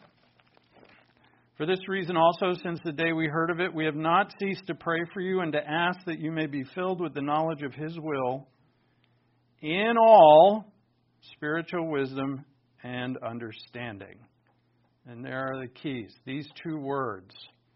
For this reason also, since the day we heard of it, we have not ceased to pray for you and to ask that you may be filled with the knowledge of His will in all spiritual wisdom and understanding. And there are the keys, these two words.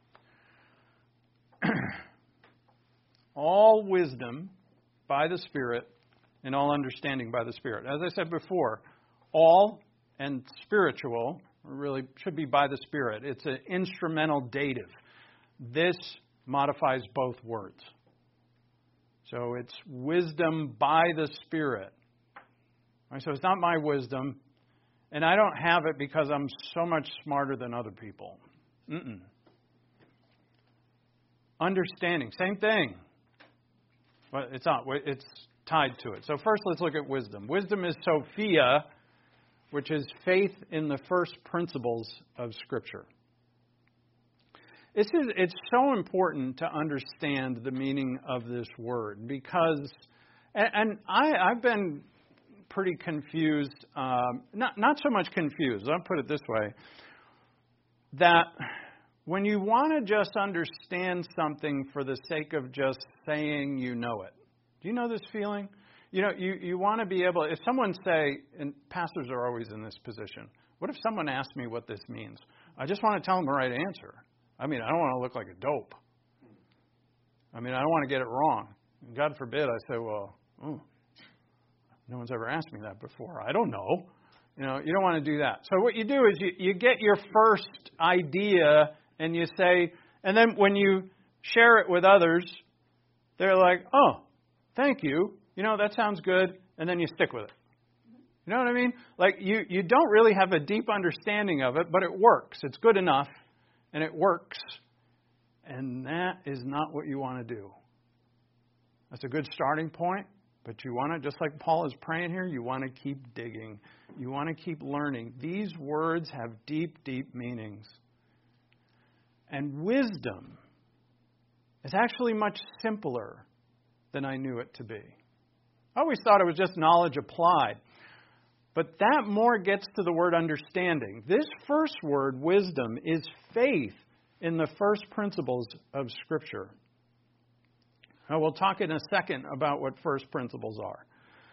All wisdom by the Spirit and all understanding by the Spirit. As I said before, all and spiritual really should be by the Spirit. It's an instrumental dative. This modifies both words. So it's wisdom by the Spirit. Right, so it's not my wisdom, and I don't have it because I'm so much smarter than other people. Mm-mm. Understanding, same thing. But it's not. It's tied to it. So first, let's look at wisdom. Wisdom is Sophia, which is faith in the first principles of Scripture. This is, it's so important to understand the meaning of this word because, and, and I, I've been pretty confused, um, not, not so much confused, I'll put it this way, that when you want to just understand something for the sake of just saying you know it. Do you know this feeling? You know, you, you want to be able, if someone say, and pastors are always in this position, what if someone asks me what this means? I just want to tell them the right answer. I mean, I don't want to look like a dope. I mean, I don't want to get it wrong. God forbid I say, well, oh, no one's ever asked me that before. I don't know. You know, you don't want to do that. So what you do is you, you get your first idea and you say, and then when you share it with others, they're like, oh, thank you. You know, that sounds good. And then you stick with it. You know what I mean? Like you, you don't really have a deep understanding of it, but it works. It's good enough and it works. And that is not what you want to do. That's a good starting point. But you want to, just like Paul is praying here, you want to keep digging. You want to keep learning. These words have deep, deep meanings. And wisdom is actually much simpler than I knew it to be. I always thought it was just knowledge applied. But that more gets to the word understanding. This first word, wisdom, is faith in the first principles of Scripture. Now, we'll talk in a second about what first principles are.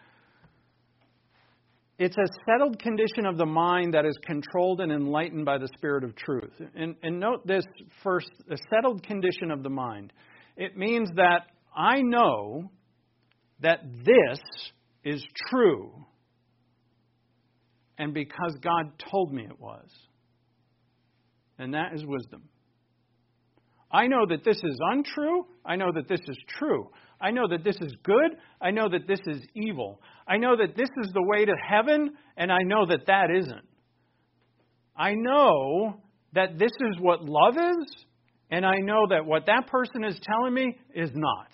It's a settled condition of the mind that is controlled and enlightened by the Spirit of truth. And, and note this first, a settled condition of the mind. It means that I know that this is true, and because God told me it was. And that is wisdom. I know that this is untrue. I know that this is true. I know that this is good. I know that this is evil. I know that this is the way to heaven, and I know that that isn't. I know that this is what love is, and I know that what that person is telling me is not.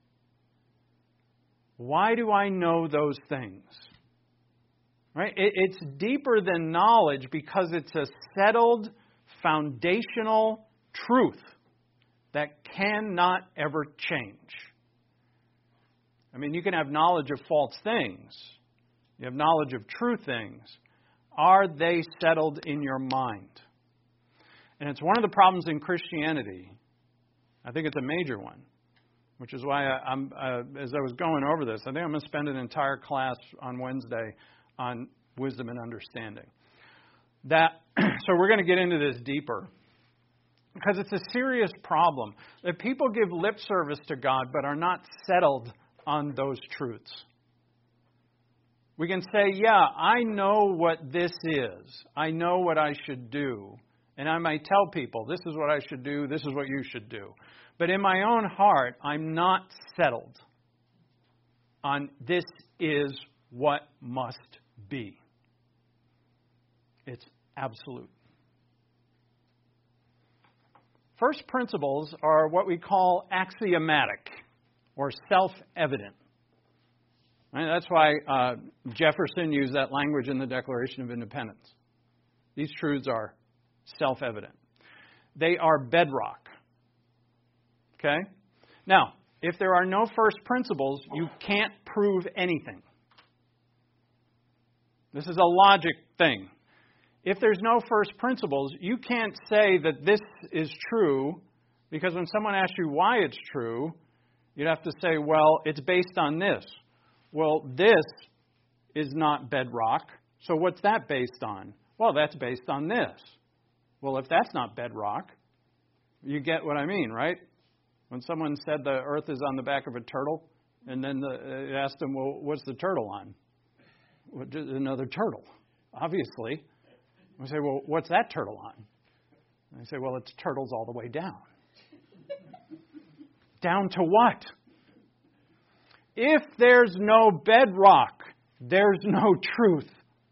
Why do I know those things? Right? It, it's deeper than knowledge because it's a settled, foundational truth that cannot ever change. I mean, you can have knowledge of false things. You have knowledge of true things. Are they settled in your mind? And it's one of the problems in Christianity. I think it's a major one, which is why I, I'm, uh, as I was going over this, I think I'm going to spend an entire class on Wednesday on wisdom and understanding. That so we're going to get into this deeper. Because it's a serious problem that people give lip service to God but are not settled on those truths. We can say, yeah, I know what this is. I know what I should do. And I might tell people, this is what I should do, this is what you should do. But in my own heart, I'm not settled on this is what must be. It's absolute. First principles are what we call axiomatic or self-evident. Right? That's why uh, Jefferson used that language in the Declaration of Independence. These truths are self-evident. They are bedrock. Okay? Now, if there are no first principles, you can't prove anything. This is a logic thing. If there's no first principles, you can't say that this is true, because when someone asks you why it's true, you'd have to say, well, it's based on this. Well, this is not bedrock, so what's that based on? Well, that's based on this. Well, if that's not bedrock, you get what I mean, right? When someone said the earth is on the back of a turtle, and then the, it asked them, well, what's the turtle on? Well, just another turtle, obviously. I say, well, what's that turtle on? And I say, well, it's turtles all the way down. Down to what? If there's no bedrock, there's no truth.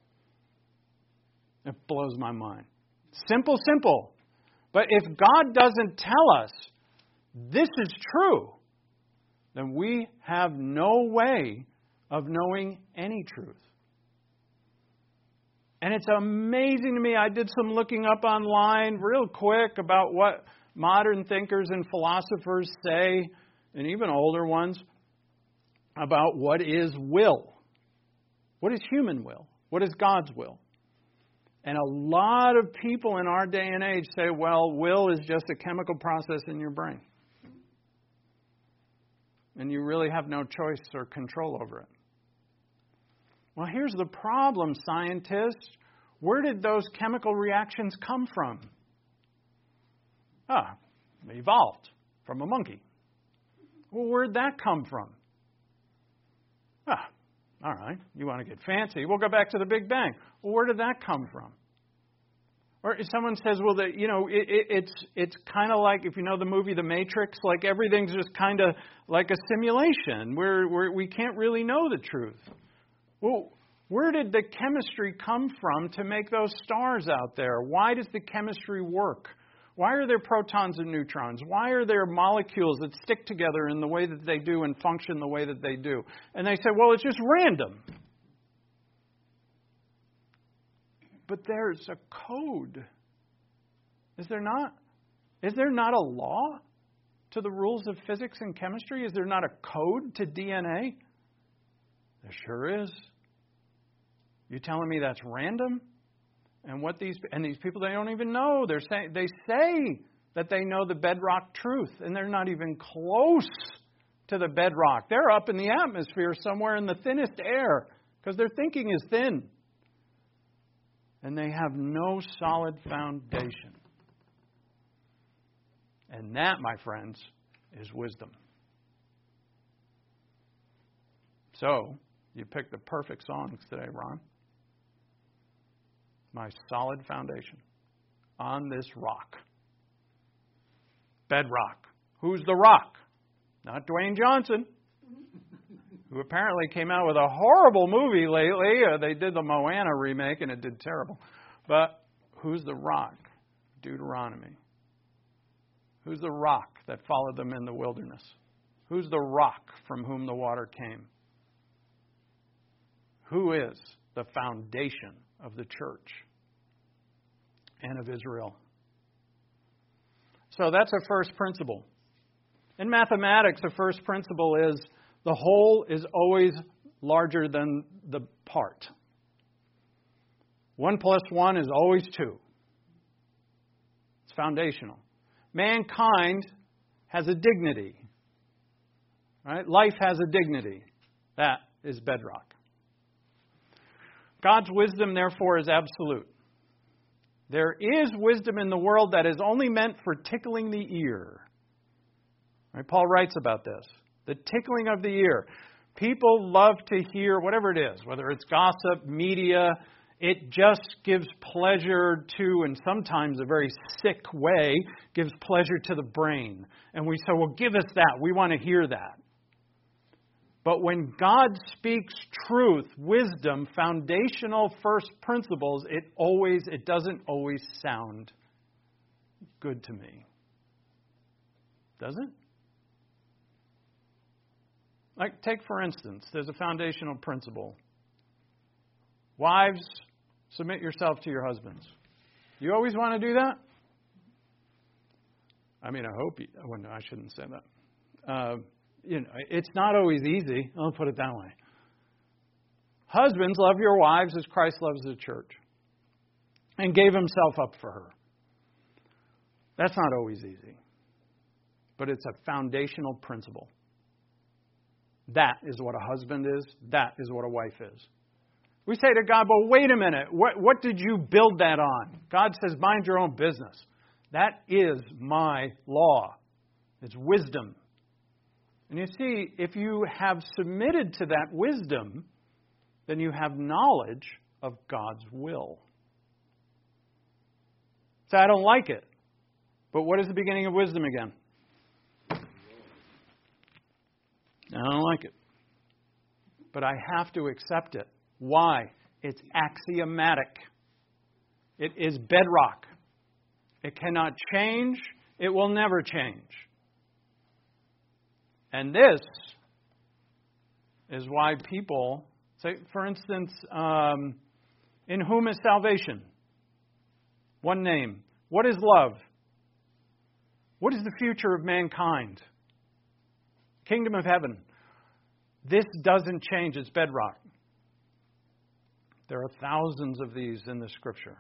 It blows my mind. Simple, simple. But if God doesn't tell us this is true, then we have no way of knowing any truth. And it's amazing to me. I did some looking up online real quick about what modern thinkers and philosophers say, and even older ones, about what is will. What is human will? What is God's will? And a lot of people in our day and age say, well, will is just a chemical process in your brain. And you really have no choice or control over it. Well, here's the problem, scientists. Where did those chemical reactions come from? Ah, they evolved from a monkey. Well, where'd that come from? Ah, all right, you want to get fancy. We'll go back to the Big Bang. Well, where did that come from? Or if someone says, well, the, you know, it, it, it's it's kind of like, if you know the movie The Matrix, like everything's just kind of like a simulation where, where we can't really know the truth. Well, where did the chemistry come from to make those stars out there? Why does the chemistry work? Why are there protons and neutrons? Why are there molecules that stick together in the way that they do and function the way that they do? And they say, well, it's just random. But there's a code. Is there not? Is there not a law to the rules of physics and chemistry? Is there not a code to D N A? There sure is. You telling me that's random? And what these and these people, they don't even know. They're saying they say that they know the bedrock truth, and they're not even close to the bedrock. They're up in the atmosphere somewhere in the thinnest air because their thinking is thin. And they have no solid foundation. And that, my friends, is wisdom. So, you picked the perfect songs today, Ron. My solid foundation on this rock. Bedrock. Who's the rock? Not Dwayne Johnson, who apparently came out with a horrible movie lately. Uh, they did the Moana remake and it did terrible. But who's the rock? Deuteronomy. Who's the rock that followed them in the wilderness? Who's the rock from whom the water came? Who is the foundation of the church and of Israel? So that's a first principle. In mathematics, the first principle is the whole is always larger than the part. One plus one is always two. It's foundational. Mankind has a dignity. Right? Life has a dignity. That is bedrock. God's wisdom, therefore, is absolute. There is wisdom in the world that is only meant for tickling the ear. Right? Paul writes about this. The tickling of the ear. People love to hear whatever it is, whether it's gossip, media. It just gives pleasure to, and sometimes a very sick way, gives pleasure to the brain. And we say, well, give us that. We want to hear that. But when God speaks truth, wisdom, foundational first principles, it always, it doesn't always sound good to me. Does it? Like, take for instance, there's a foundational principle. Wives, submit yourself to your husbands. You always want to do that? I mean, I hope you, well, no, I shouldn't say that. Uh, you know, it's not always easy. I'll put it that way. Husbands, love your wives as Christ loves the church and gave himself up for her. That's not always easy. But it's a foundational principle. That is what a husband is. That is what a wife is. We say to God, well, wait a minute. What, what did you build that on? God says, mind your own business. That is my law. It's wisdom. And you see, if you have submitted to that wisdom, then you have knowledge of God's will. So I don't like it. But what is the beginning of wisdom again? I don't like it. But I have to accept it. Why? It's axiomatic. It is bedrock. It cannot change. It will never change. And this is why people say, for instance, um, in whom is salvation? One name. What is love? What is the future of mankind? Kingdom of heaven. This doesn't change. It's bedrock. There are thousands of these in the Scripture.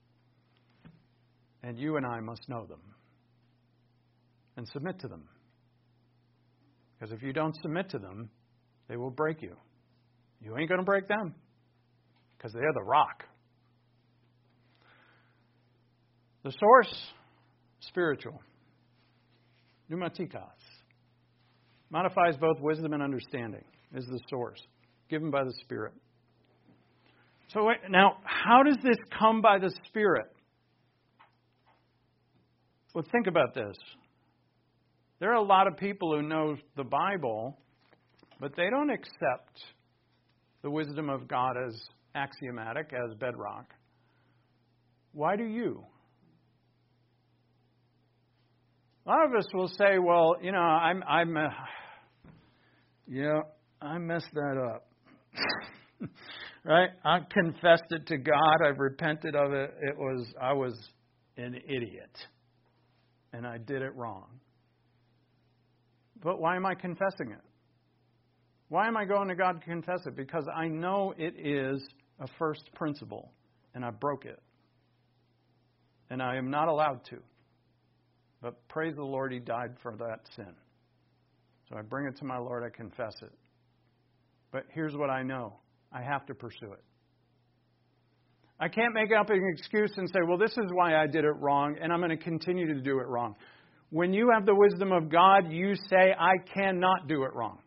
And you and I must know them and submit to them. Because if you don't submit to them, they will break you. You ain't going to break them because they're the rock. The source, spiritual. Pneumatikos. Modifies both wisdom and understanding, is the source, given by the Spirit. So now, how does this come by the Spirit? Well, think about this. There are a lot of people who know the Bible, but they don't accept the wisdom of God as axiomatic, as bedrock. Why do you? A lot of us will say, well, you know, I'm, I'm, uh, yeah, I messed that up. Right? I confessed it to God. I've repented of it. It was, I was an idiot. and I did it wrong. But why am I confessing it? Why am I going to God to confess it? Because I know it is a first principle, and I broke it. And I am not allowed to. But praise the Lord, He died for that sin. So I bring it to my Lord, I confess it. But here's what I know. I have to pursue it. I can't make up an excuse and say, well, this is why I did it wrong, and I'm going to continue to do it wrong. When you have the wisdom of God, you say, I cannot do it wrong.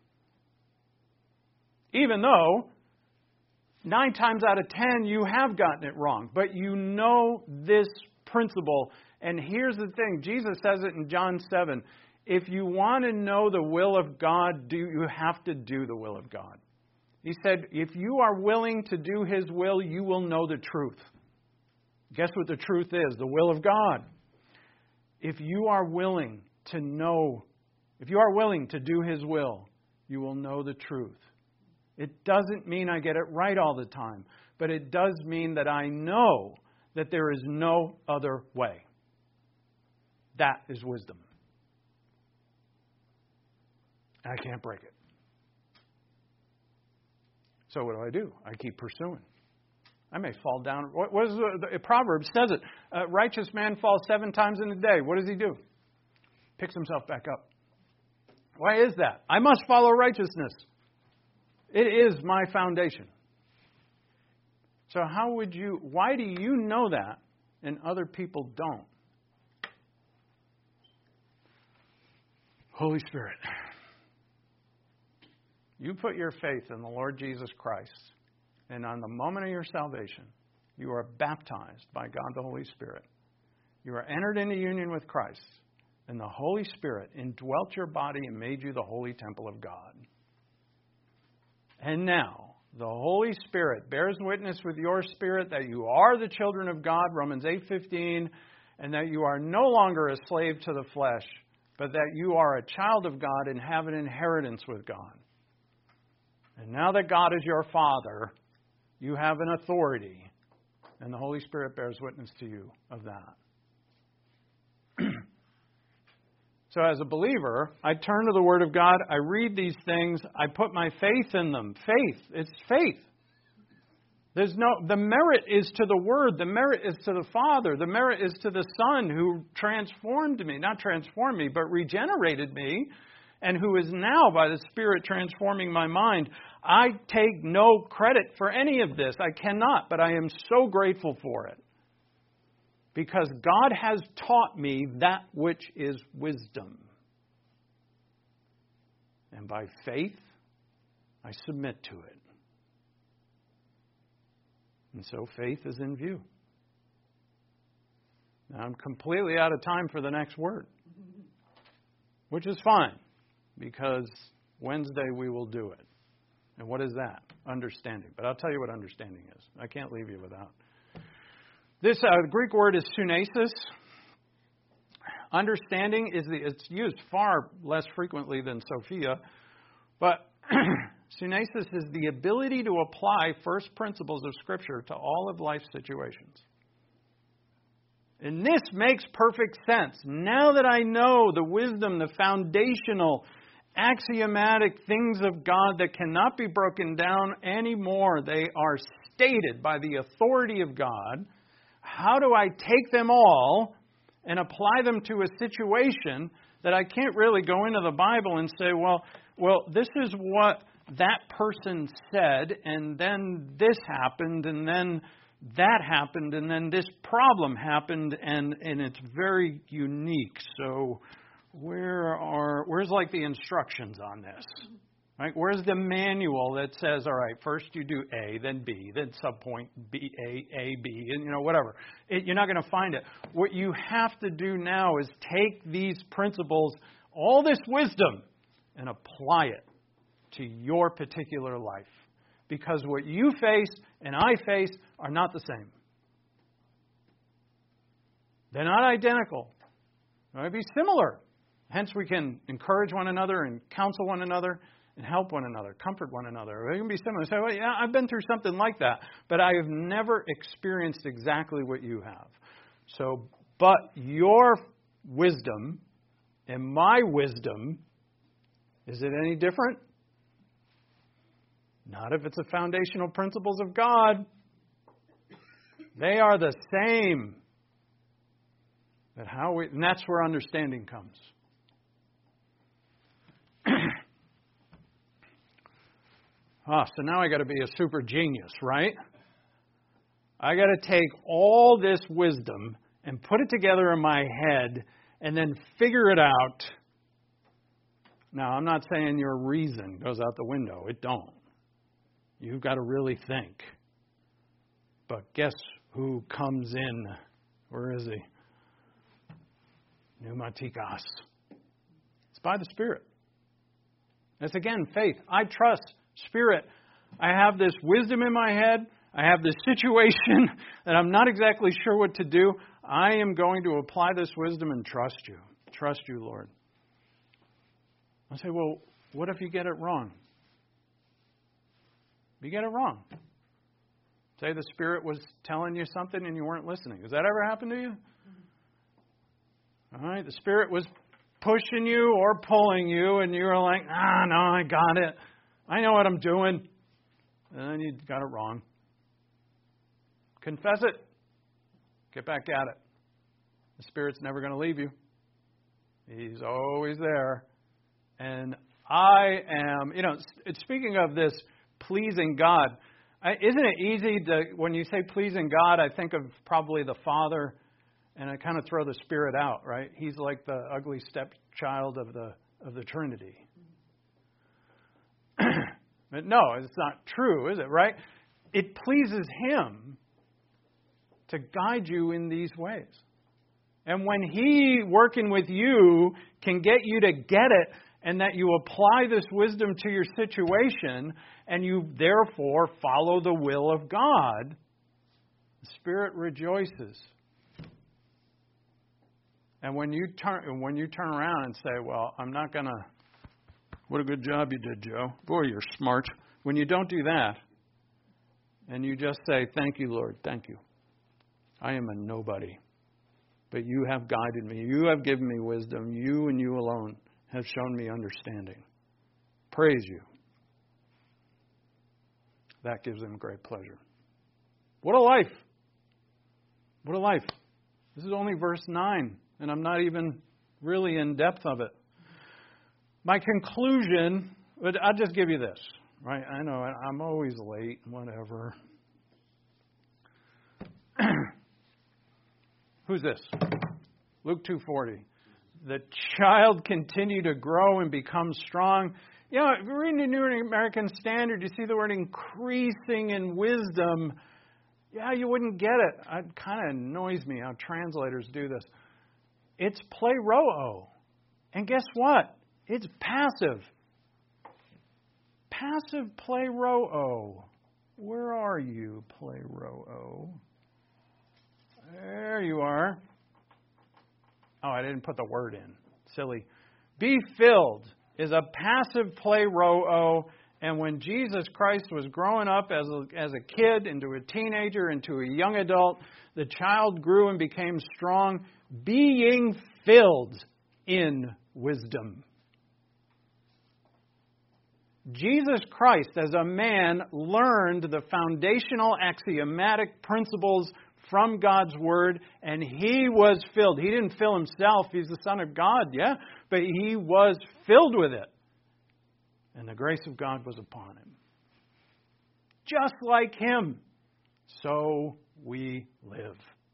Even though nine times out of ten, you have gotten it wrong. But you know this principle. And here's the thing. Jesus says it in John seven. If you want to know the will of God, do you have to do the will of God. He said, if you are willing to do His will, you will know the truth. Guess what the truth is? The will of God. If you are willing to know, if you are willing to do His will, you will know the truth. It doesn't mean I get it right all the time, but it does mean that I know that there is no other way. That is wisdom. I can't break it. So what do I do? I keep pursuing. I may fall down. What, what is the, the Proverbs says it? A righteous man falls seven times in a day. What does he do? Picks himself back up. Why is that? I must follow righteousness. It is my foundation. So how would you, why do you know that and other people don't? Holy Spirit. You put your faith in the Lord Jesus Christ, and on the moment of your salvation, you are baptized by God the Holy Spirit. You are entered into union with Christ, and the Holy Spirit indwelt your body and made you the holy temple of God. And now, the Holy Spirit bears witness with your spirit that you are the children of God, Romans eight fifteen, and that you are no longer a slave to the flesh, but that you are a child of God and have an inheritance with God. And now that God is your Father, you have an authority, and the Holy Spirit bears witness to you of that. So as a believer, I turn to the Word of God, I read these things, I put my faith in them. Faith, it's faith. There's no, the merit is to the Word, the merit is to the Father, the merit is to the Son who transformed me, not transformed me, but regenerated me, and who is now by the Spirit transforming my mind. I take no credit for any of this. I cannot, but I am so grateful for it. Because God has taught me that which is wisdom. And by faith, I submit to it. And so faith is in view. Now I'm completely out of time for the next word. Which is fine. Because Wednesday we will do it. And what is that? Understanding. But I'll tell you what understanding is. I can't leave you without. This uh, Greek word is sunesis. Understanding is the, it's used far less frequently than Sophia, but sunesis is the ability to apply first principles of Scripture to all of life's situations. And this makes perfect sense. Now that I know the wisdom, the foundational, axiomatic things of God that cannot be broken down anymore, they are stated by the authority of God. How do I take them all and apply them to a situation that I can't really go into the Bible and say, well, well, this is what that person said, and then this happened, and then that happened, and then this problem happened, and, and it's very unique. So where are where's like the instructions on this? Right? Where's the manual that says, all right, first you do A, then B, then subpoint B, A, A, B, and you know, whatever. It, you're not going to find it. What you have to do now is take these principles, all this wisdom, and apply it to your particular life. Because what you face and I face are not the same. They're not identical. They might be similar. Hence, we can encourage one another and counsel one another and help one another, comfort one another. They can be similar. Say, well, yeah, I've been through something like that, but I have never experienced exactly what you have. So, but your wisdom and my wisdom, is it any different? Not if it's the foundational principles of God. They are the same. But how we, and that's where understanding comes. Ah, so now I got to be a super genius, right? I got to take all this wisdom and put it together in my head and then figure it out. Now, I'm not saying your reason goes out the window. It don't. You've got to really think. But guess who comes in? Where is he? Pneumatikos. It's by the Spirit. It's again faith. I trust Spirit. I have this wisdom in my head. I have this situation that I'm not exactly sure what to do. I am going to apply this wisdom and trust you. Trust you, Lord. I say, well, what if you get it wrong? You get it wrong. Say the Spirit was telling you something and you weren't listening. Has that ever happened to you? All right, the Spirit was pushing you or pulling you and you were like, ah, no, I got it. I know what I'm doing. And then you got it wrong. Confess it. Get back at it. The Spirit's never going to leave you. He's always there. And I am, you know, speaking of this pleasing God, isn't it easy to, when you say pleasing God, I think of probably the Father, and I kind of throw the Spirit out, right? He's like the ugly stepchild of the of the Trinity. But no, it's not true, is it, right? It pleases Him to guide you in these ways. And when He, working with you, can get you to get it, and that you apply this wisdom to your situation, and you therefore follow the will of God, the Spirit rejoices. And when you turn when you turn around and say, well, I'm not going to, what a good job you did, Joe. Boy, you're smart. When you don't do that, and you just say, thank you, Lord, thank you. I am a nobody. But you have guided me. You have given me wisdom. You and you alone have shown me understanding. Praise you. That gives Him great pleasure. What a life. What a life. This is only verse nine, and I'm not even really in depth of it. My conclusion, but I'll just give you this. Right? I know I'm always late, whatever. Who's this? Luke two forty. The child continued to grow and become strong. You know, if you're reading the New American Standard, you see the word increasing in wisdom. Yeah, you wouldn't get it. It kind of annoys me how translators do this. It's pleroo. And guess what? It's passive. Passive pleroo. Where are you, pleroo? There you are. Oh, I didn't put the word in. Silly. Be filled is a passive pleroo. And when Jesus Christ was growing up as a, as a kid, into a teenager, into a young adult, the child grew and became strong, being filled in wisdom. Jesus Christ, as a man, learned the foundational axiomatic principles from God's Word, and He was filled. He didn't fill Himself. He's the Son of God, yeah, but He was filled with it. And the grace of God was upon Him. Just like Him, so we live.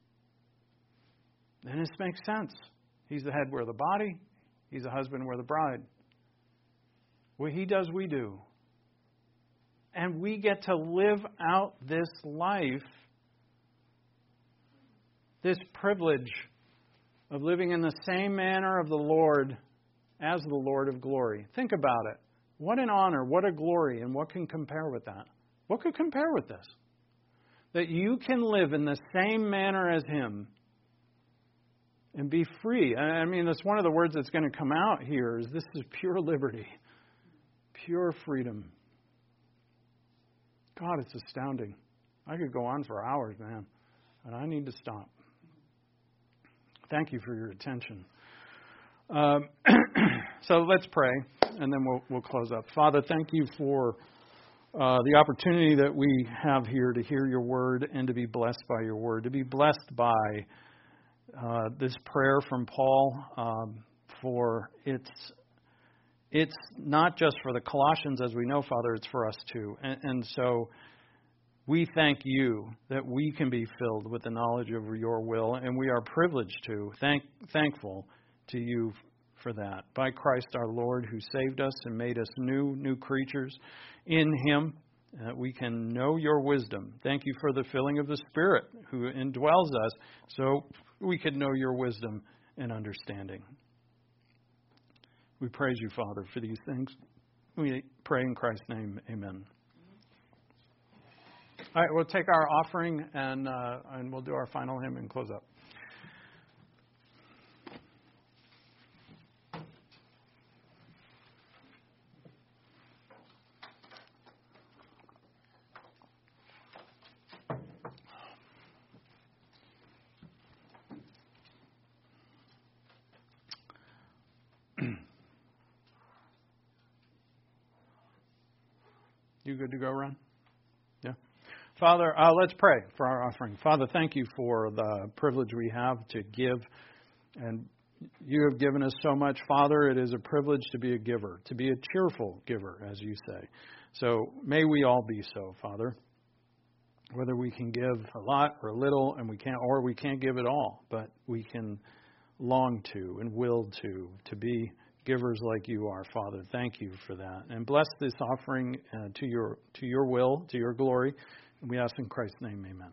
And this makes sense. He's the head, we're the body. He's the husband, we're the bride. What He does, we do. And we get to live out this life, this privilege of living in the same manner of the Lord as the Lord of glory. Think about it. What an honor, what a glory, and what can compare with that? What could compare with this? That you can live in the same manner as Him and be free. I mean, that's one of the words that's going to come out here is this is pure liberty, pure freedom. God, it's astounding. I could go on for hours, man, and I need to stop. Thank you for your attention. Um, so let's pray, and then we'll we'll close up. Father, thank you for uh, the opportunity that we have here to hear your word and to be blessed by your word, to be blessed by uh, this prayer from Paul. Um, for it's it's not just for the Colossians, as we know, Father, it's for us too. And, and so we thank you that we can be filled with the knowledge of your will, and we are privileged to, thank, thankful to you for that. By Christ our Lord, who saved us and made us new, new creatures in him, uh, we can know your wisdom. Thank you for the filling of the Spirit who indwells us so we can know your wisdom and understanding. We praise you, Father, for these things. We pray in Christ's name. Amen. All right, we'll take our offering and uh, and we'll do our final hymn and close up. You good to go, Ron? Yeah. Father, uh, let's pray for our offering. Father, thank you for the privilege we have to give. And you have given us so much. Father, it is a privilege to be a giver, to be a cheerful giver, as you say. So may we all be so, Father. Whether we can give a lot or a little, and we can't, or we can't give it all, but we can long to and will to, to be givers like you are, Father. Thank you for that. And bless this offering uh, to your to your will, to your glory. And we ask in Christ's name, amen.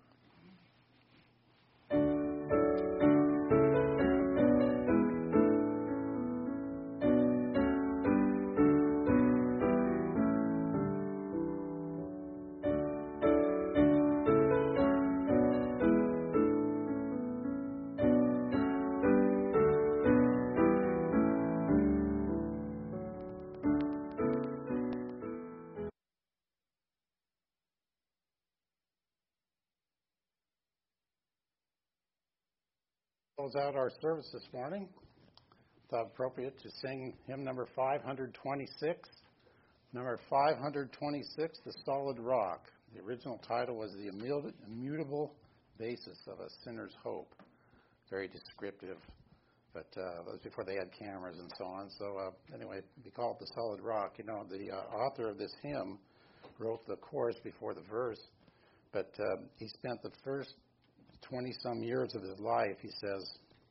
Close out our service this morning. Thought appropriate to sing hymn number five twenty-six. Number five twenty-six, The Solid Rock. The original title was The Immutable Basis of a Sinner's Hope. Very descriptive, but uh, that was before they had cameras and so on. So uh, anyway, we call it The Solid Rock. You know, the uh, author of this hymn wrote the chorus before the verse, but uh, he spent the first twenty-some years of his life, he says,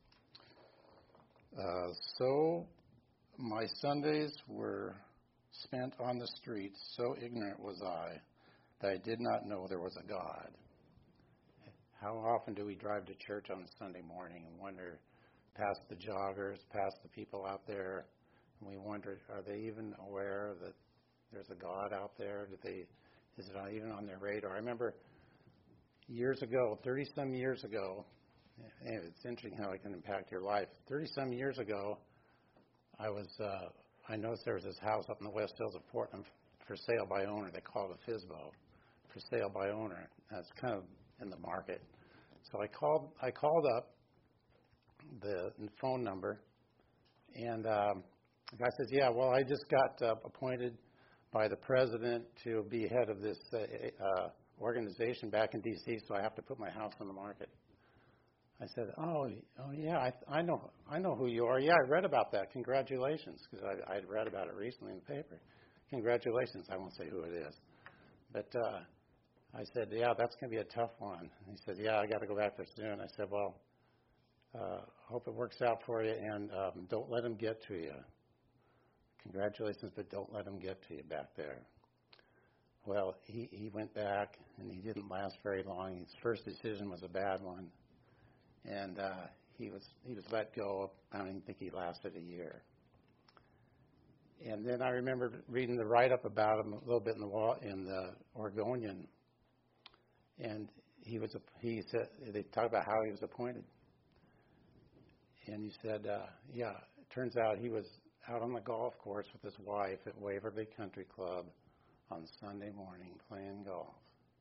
uh, so my Sundays were spent on the streets, so ignorant was I that I did not know there was a God. How often do we drive to church on Sunday morning and wonder, past the joggers, past the people out there, and we wonder, are they even aware that there's a God out there? Do they, is it not even on their radar? I remember years ago, thirty-some years ago, and it's interesting how it can impact your life. thirty-some years ago, I was, uh, I noticed there was this house up in the West Hills of Portland for sale by owner. They call it a F S B O, for sale by owner. That's kind of in the market. So I called, I called up the phone number, and um, the guy says, yeah, well, I just got uh, appointed by the president to be head of this uh, uh, organization back in D C, so I have to put my house on the market. I said, oh, oh yeah, I, I know I know who you are. Yeah, I read about that. Congratulations, because I I'd read about it recently in the paper. Congratulations. I won't say who it is. But uh, I said, yeah, that's going to be a tough one. And he said, yeah, I got to go back there soon. I said, well, uh, hope it works out for you, and um, don't let him get to you. Congratulations, but don't let him get to you back there. Well, he, he went back, and he didn't last very long. His first decision was a bad one, and uh, he was he was let go. I don't even think he lasted a year. And then I remember reading the write-up about him a little bit in the wall, in the Oregonian, and he was he said they talked about how he was appointed, and he said, uh, yeah, it turns out he was out on the golf course with his wife at Waverly Country Club on Sunday morning playing golf.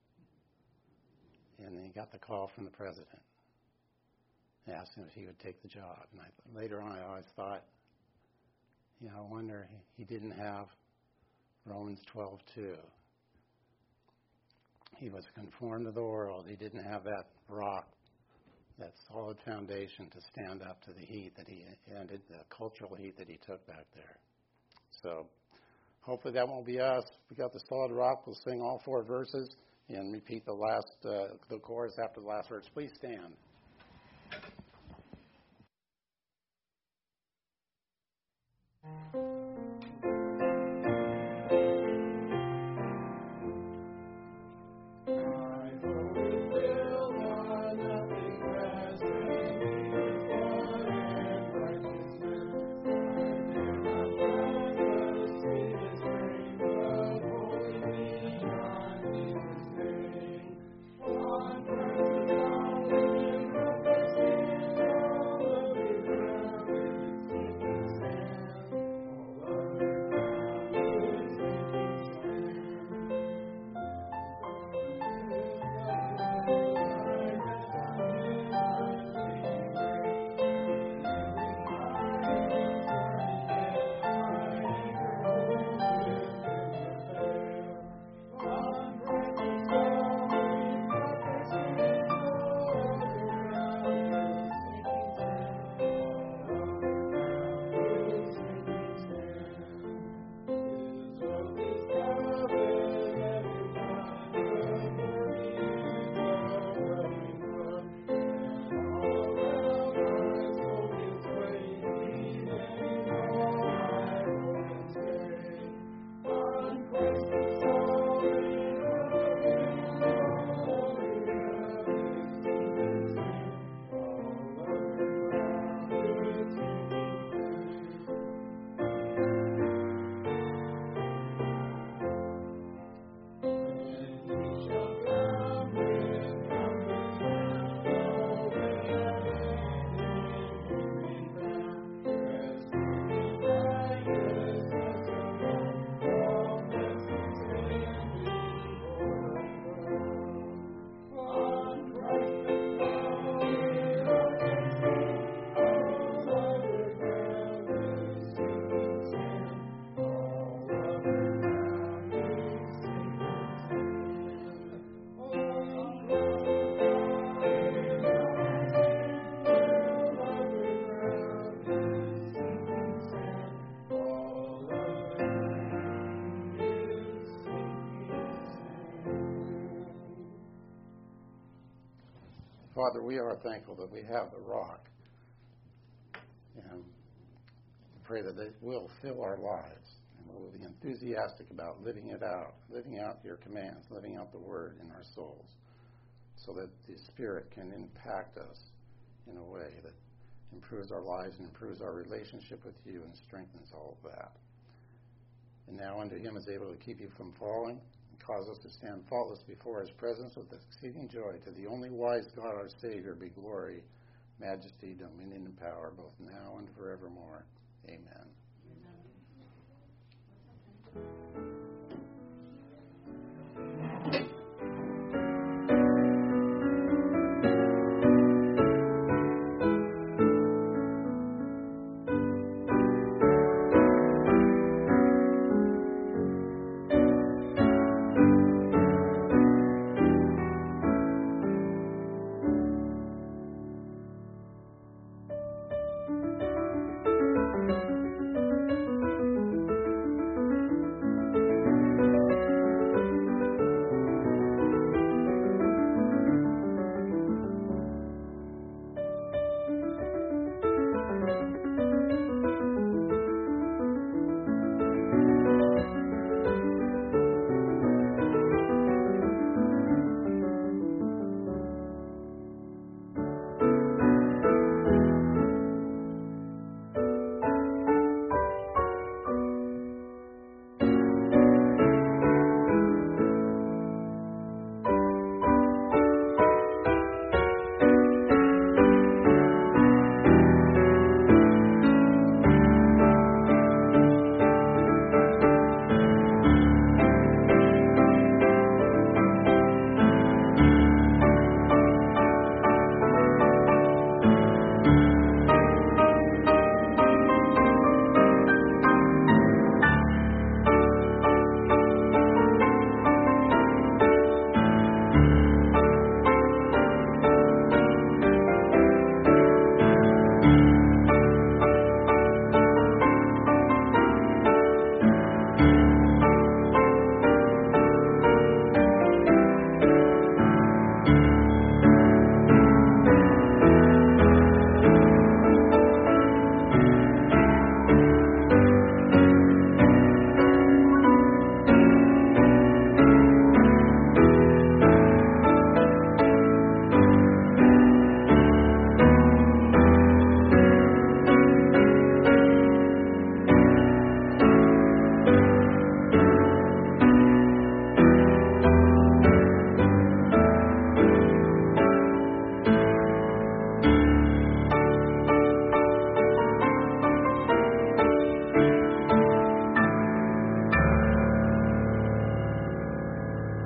And then he got the call from the president. They asked him if he would take the job. And I, later on, I always thought, You know, I wonder he didn't have Romans twelve two. He was conformed to the world. He didn't have that rock, that solid foundation to stand up to the heat that he and the cultural heat that he took back there. So hopefully that won't be us. We got the solid rock. We'll sing all four verses and repeat the last uh, the chorus after the last verse. Please stand. Father, we are thankful that we have the rock. And pray that it will fill our lives. And we'll be enthusiastic about living it out, living out your commands, living out the word in our souls, so that the Spirit can impact us in a way that improves our lives and improves our relationship with you and strengthens all of that. And now unto him is able to keep you from falling, cause us to stand faultless before his presence with exceeding joy. To the only wise God, our Savior, be glory, majesty, dominion, and power, both now and forevermore. Amen. Amen.